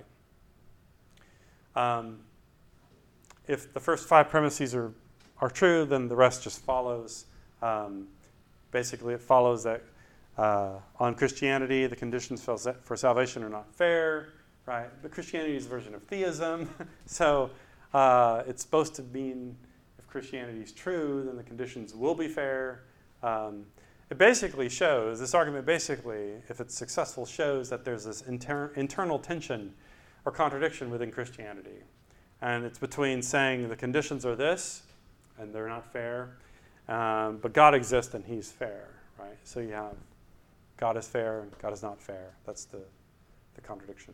S10: Um, if the first five premises are, are true, then the rest just follows. Um, basically, it follows that uh, on Christianity, the conditions for salvation are not fair, right? But Christianity is a version of theism, so uh, it's supposed to mean if Christianity is true, then the conditions will be fair. Um, it basically shows, this argument basically, if it's successful, shows that there's this inter- internal tension or contradiction within Christianity. And it's between saying the conditions are this, and they're not fair, um, but God exists and he's fair, right? So you have God is fair and God is not fair. That's the, the contradiction.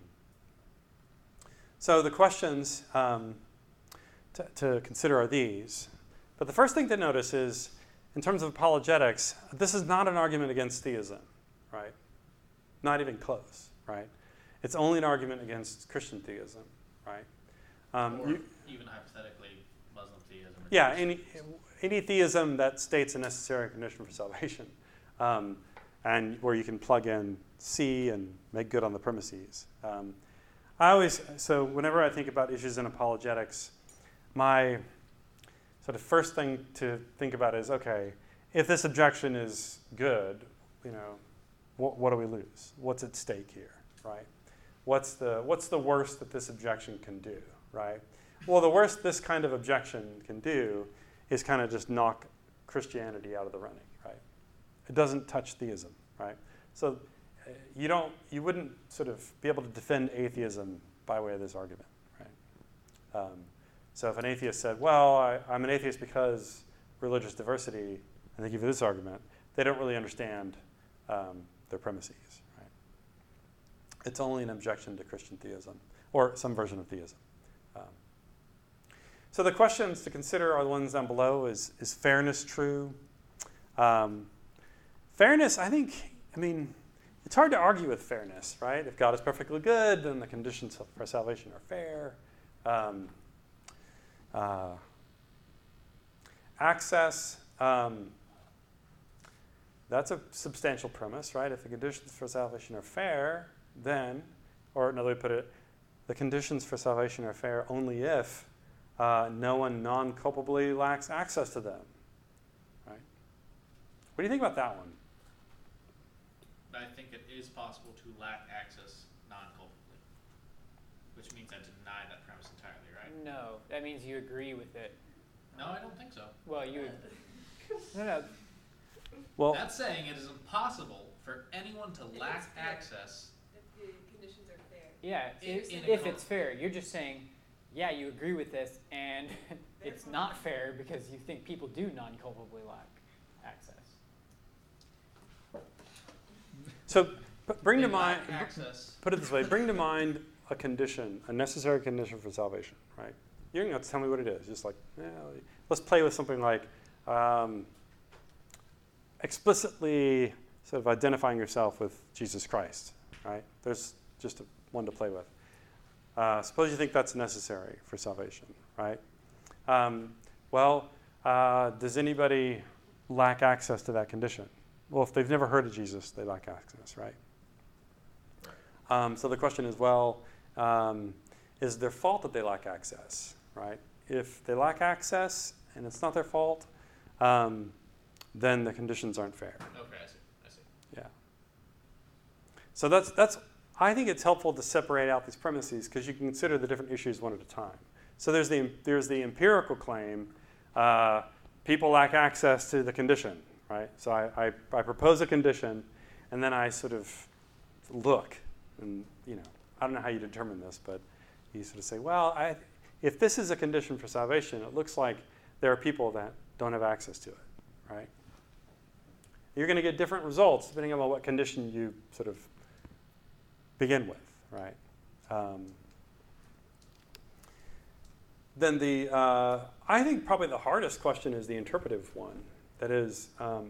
S10: So the questions um, to, to consider are these. But the first thing to notice is, in terms of apologetics, this is not an argument against theism, right? Not even close, right? It's only an argument against Christian theism, right? Um,
S13: or
S10: you,
S13: even hypothetically, Muslim theism.
S10: Yeah, any, any theism that states a necessary condition for salvation, um, and where you can plug in C and make good on the premises. Um, I always, so whenever I think about issues in apologetics, my sort of first thing to think about is, okay, if this objection is good, you know, what, what do we lose? What's at stake here, right? What's the, what's the worst that this objection can do, right? Well, the worst this kind of objection can do is kind of just knock Christianity out of the running, right? It doesn't touch theism, right? So uh, you don't, you wouldn't sort of be able to defend atheism by way of this argument, right? Um, so if an atheist said, well, I, I'm an atheist because religious diversity, and they give you this argument, they don't really understand um, their premises, right? It's only an objection to Christian theism, or some version of theism. Um, so the questions to consider are the ones down below. Is, is fairness true? Um, fairness, I think, I mean, it's hard to argue with fairness, right? If God is perfectly good, then the conditions for salvation are fair. Um, uh, access, um, that's a substantial premise, right? If the conditions for salvation are fair, then, or another way to put it, the conditions for salvation are fair only if uh, no one non-culpably lacks access to them, right? What do you think about that one?
S13: I think it is possible to lack access non-culpably, which means I deny that premise entirely, right?
S8: No, that means you agree with it.
S13: No, I don't think so.
S8: Well, you. No, no.
S10: Well,
S13: That's saying it is impossible for anyone to lack access.
S16: If the conditions are fair.
S8: Yeah,
S13: In-
S8: if,
S13: in a
S8: if
S13: cul-
S8: it's fair. You're just saying, yeah, you agree with this, and it's not fair because you think people do non-culpably lack access.
S10: so p- bring to
S13: They
S10: mind,
S13: lack access.
S10: put it this way, bring to mind a condition, a necessary condition for salvation, right? You're going to have to tell me what it is. Just like, eh, let's play with something like um, explicitly sort of identifying yourself with Jesus Christ, right? There's just a, one to play with. Uh, suppose you think that's necessary for salvation, right? Um, well, uh, does anybody lack access to that condition? Well, if they've never heard of Jesus, they lack access, right? Um, so the question is, well, um, is their fault that they lack access, right? If they lack access and it's not their fault, um, then the conditions aren't fair.
S13: Okay, I see. I see.
S10: Yeah. So that's that's. I think it's helpful to separate out these premises because you can consider the different issues one at a time. So there's the there's the empirical claim. Uh, people lack access to the condition, right? So I, I I propose a condition, and then I sort of look, and you know I don't know how you determine this, but you sort of say, well, I, if this is a condition for salvation, it looks like there are people that don't have access to it, right? You're going to get different results depending on what condition you sort of begin with, right? Um, then the, uh, I think probably the hardest question is the interpretive one. That is, um,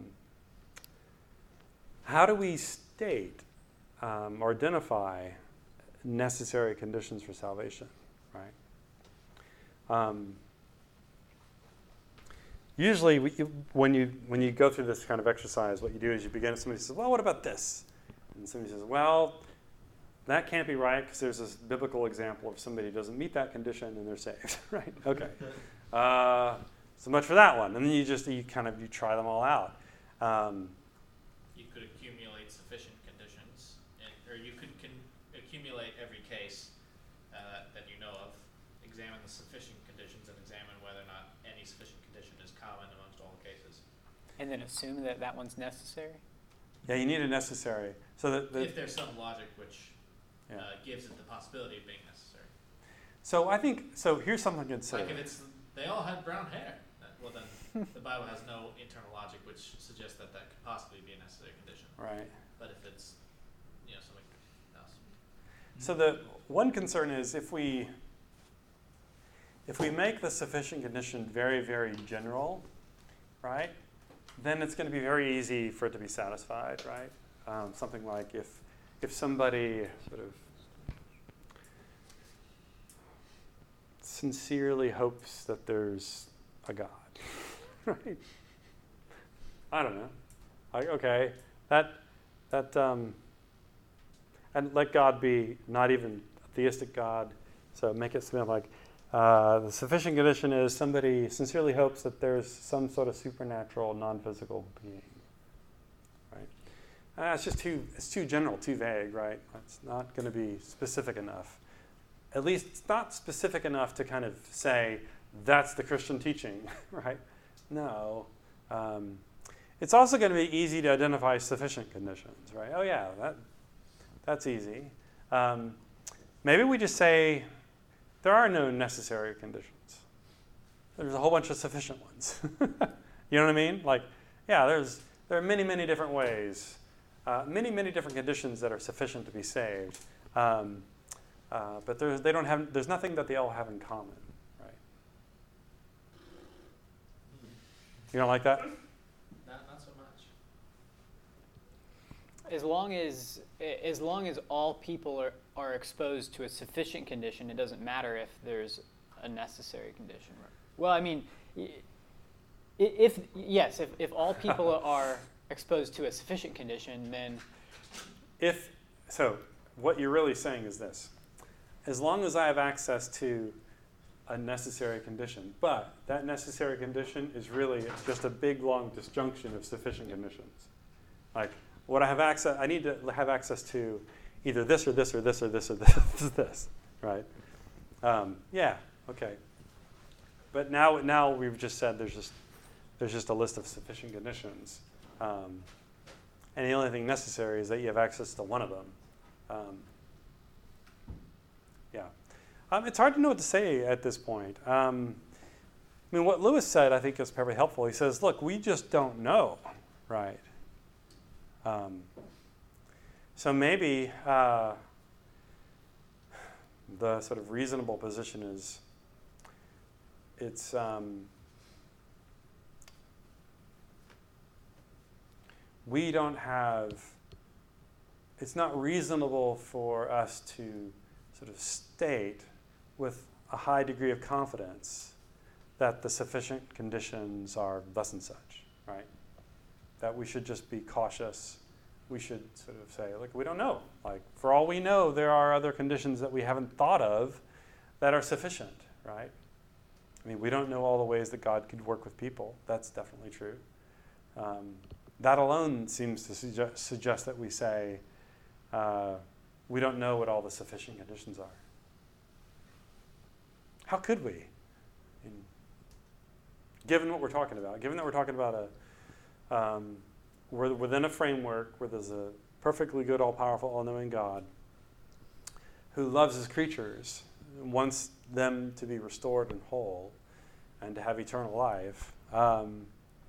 S10: how do we state um, or identify necessary conditions for salvation, right? Um, usually, we, you, when you when you go through this kind of exercise, what you do is you begin. Somebody says, "Well, what about this?" And somebody says, "Well, that can't be right because there's this biblical example of somebody who doesn't meet that condition and they're saved." Right? Okay. Uh, so much for that one. And then you just you kind of you try them all out. Um,
S13: You could accumulate sufficient conditions, and, or you could con- accumulate every case uh, that you know of, examine the sufficient conditions, and examine whether or not any sufficient condition is common amongst all the cases.
S8: And then assume that that one's necessary?
S10: yeah, you need a necessary. So that the,
S13: If there's some logic which
S10: Yeah.
S13: uh, gives it the possibility of being necessary.
S10: So I think so. Here's something to consider.
S13: Like if it's they all had brown hair, that, well then the Bible has no internal logic which suggests that that could possibly be a necessary condition.
S10: Right.
S13: But if it's you know something else.
S10: So the one concern is if we if we make the sufficient condition very, very general, right, then it's going to be very easy for it to be satisfied, right? Um, something like if if somebody sort of sincerely hopes that there's a God, right? I don't know. Like, okay, that that um, and let God be not even a theistic God. So make it something like uh, the sufficient condition is somebody sincerely hopes that there's some sort of supernatural, non-physical being. Right? Uh, it's just too it's too general, too vague, right? It's not going to be specific enough. At least it's not specific enough to kind of say that's the Christian teaching, right? No. Um, it's also going to be easy to identify sufficient conditions, right? Oh yeah, that that's easy. Um, maybe we just say there are no necessary conditions. There's a whole bunch of sufficient ones. You know what I mean? Like, yeah, there's there are many, many different ways, uh, many, many different conditions that are sufficient to be saved. Um, uh, but there's they don't have there's nothing that they all have in common, right? You don't like that?
S13: Not not so much.
S8: As long as as long as all people are, are exposed to a sufficient condition, it doesn't matter if there's a necessary condition. Well, I mean, i- if yes, if, if all people are exposed to a sufficient condition, then
S10: If so, what you're really saying is this: as long as I have access to a necessary condition, but that necessary condition is really just a big long disjunction of sufficient conditions. Like what I have access, I need to have access to either this or this or this or this or this, this, right? Um, yeah, okay. But now, now we've just said there's just there's just a list of sufficient conditions. Um, and the only thing necessary is that you have access to one of them. Um, yeah. Um, it's hard to know what to say at this point. Um, I mean, what Lewis said, I think, is probably helpful. He says, look, we just don't know, right? Um, so maybe uh, the sort of reasonable position is it's um, we don't have, it's not reasonable for us to sort of state with a high degree of confidence that the sufficient conditions are thus and such, right? That we should just be cautious. We should sort of say, like, we don't know. Like, for all we know, there are other conditions that we haven't thought of that are sufficient, right? I mean, we don't know all the ways that God could work with people. That's definitely true. Um, that alone seems to suggest, suggest that we say, uh, we don't know what all the sufficient conditions are. How could we? I mean, given what we're talking about, given that we're talking about a, um, we're within a framework where there's a perfectly good, all-powerful, all-knowing God who loves his creatures, wants them to be restored and whole, and to have eternal life. Um,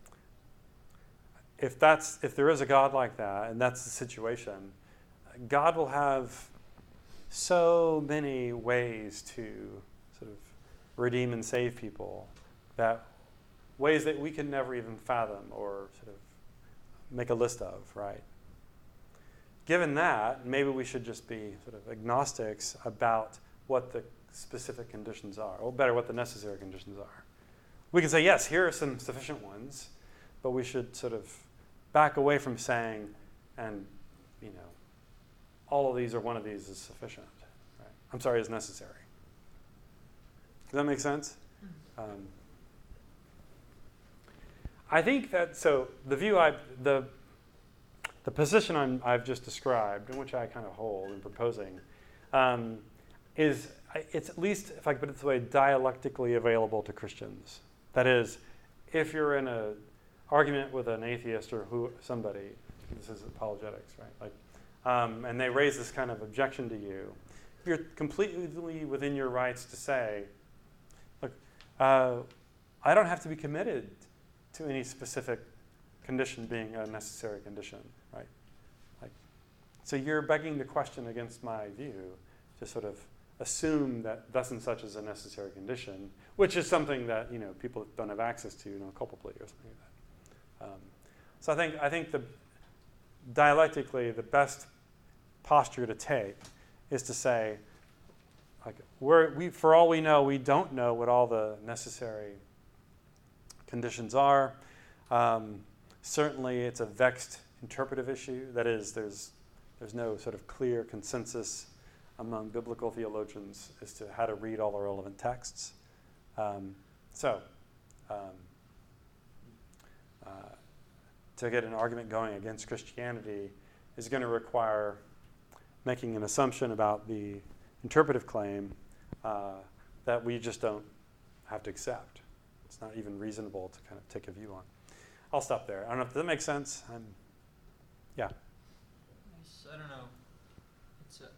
S10: if that's if there is a God like that, and that's the situation, God will have so many ways to sort of redeem and save people, that ways that we can never even fathom or sort of make a list of, right? Given that, maybe we should just be sort of agnostics about what the specific conditions are, or better, what the necessary conditions are. We can say, yes, here are some sufficient ones, but we should sort of back away from saying, and, you know, all of these or one of these is sufficient. Right? I'm sorry, is necessary. Does that make sense? Um, I think that, so the view I, the, the position I'm, I've just described, in which I kind of hold in proposing, um, is, it's at least, if I could put it this way, dialectically available to Christians. That is, if you're in an argument with an atheist or who somebody, this is apologetics, right? Like, um, and they raise this kind of objection to you, you're completely within your rights to say, look, uh, I don't have to be committed to any specific condition being a necessary condition, right? Like, so you're begging the question against my view to sort of assume that thus and such is a necessary condition, which is something that, you know, people don't have access to, you know, culpably or something like that. Um, so I think I think the dialectically the best posture to take is to say, like, we're, we for all we know, we don't know what all the necessary conditions are. Um, certainly, it's a vexed interpretive issue. That is, there's there's no sort of clear consensus among biblical theologians as to how to read all the relevant texts. Um, so, um, uh, to get an argument going against Christianity is going to require making an assumption about the interpretive claim uh, that we just don't have to accept. It's not even reasonable to kind of take a view on. I'll stop there. I don't know if that makes sense. I'm, yeah.
S17: I don't know. It's a,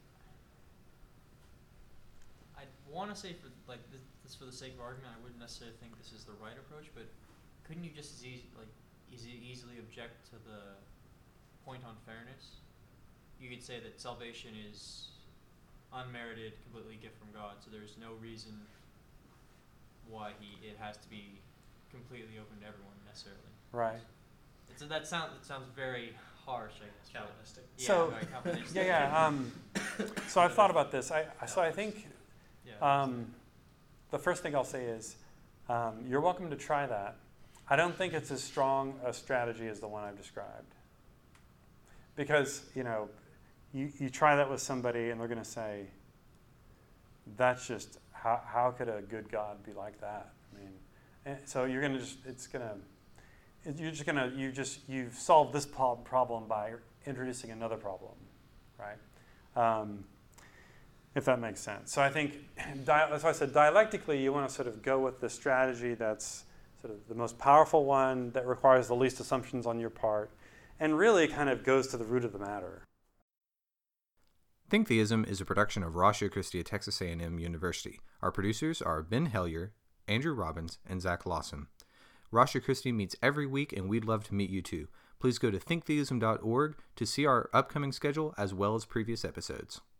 S17: I want to say for like this, this for the sake of argument, I wouldn't necessarily think this is the right approach, but couldn't you just as easy, like easy, easily object to the point on fairness? You could say that salvation is unmerited, completely gift from God, so there's no reason why he it has to be completely open to everyone necessarily.
S10: Right.
S17: It's a, that sounds it sounds very harsh, I guess. Calvinistic. Yeah,
S10: so,
S17: very Calvinistic.
S10: yeah, yeah. Um, so I've thought about this. I, so I think um, the first thing I'll say is um, you're welcome to try that. I don't think it's as strong a strategy as the one I've described. Because, you know, you, you try that with somebody and they're going to say, that's just, how, how could a good God be like that? I mean, and so you're going to just, it's going to, you're just going to, you just, you've solved this problem by introducing another problem, right? Um, if that makes sense. So I think, that's why I said dialectically, you want to sort of go with the strategy that's sort sort of the most powerful one that requires the least assumptions on your part, and really kind of goes to the root of the matter.
S1: Think Theism is a production of Ratio Christi at Texas A and M University. Our producers are Ben Hellier, Andrew Robbins, and Zach Lawson. Ratio Christi meets every week, and we'd love to meet you too. Please go to think theism dot org to see our upcoming schedule as well as previous episodes.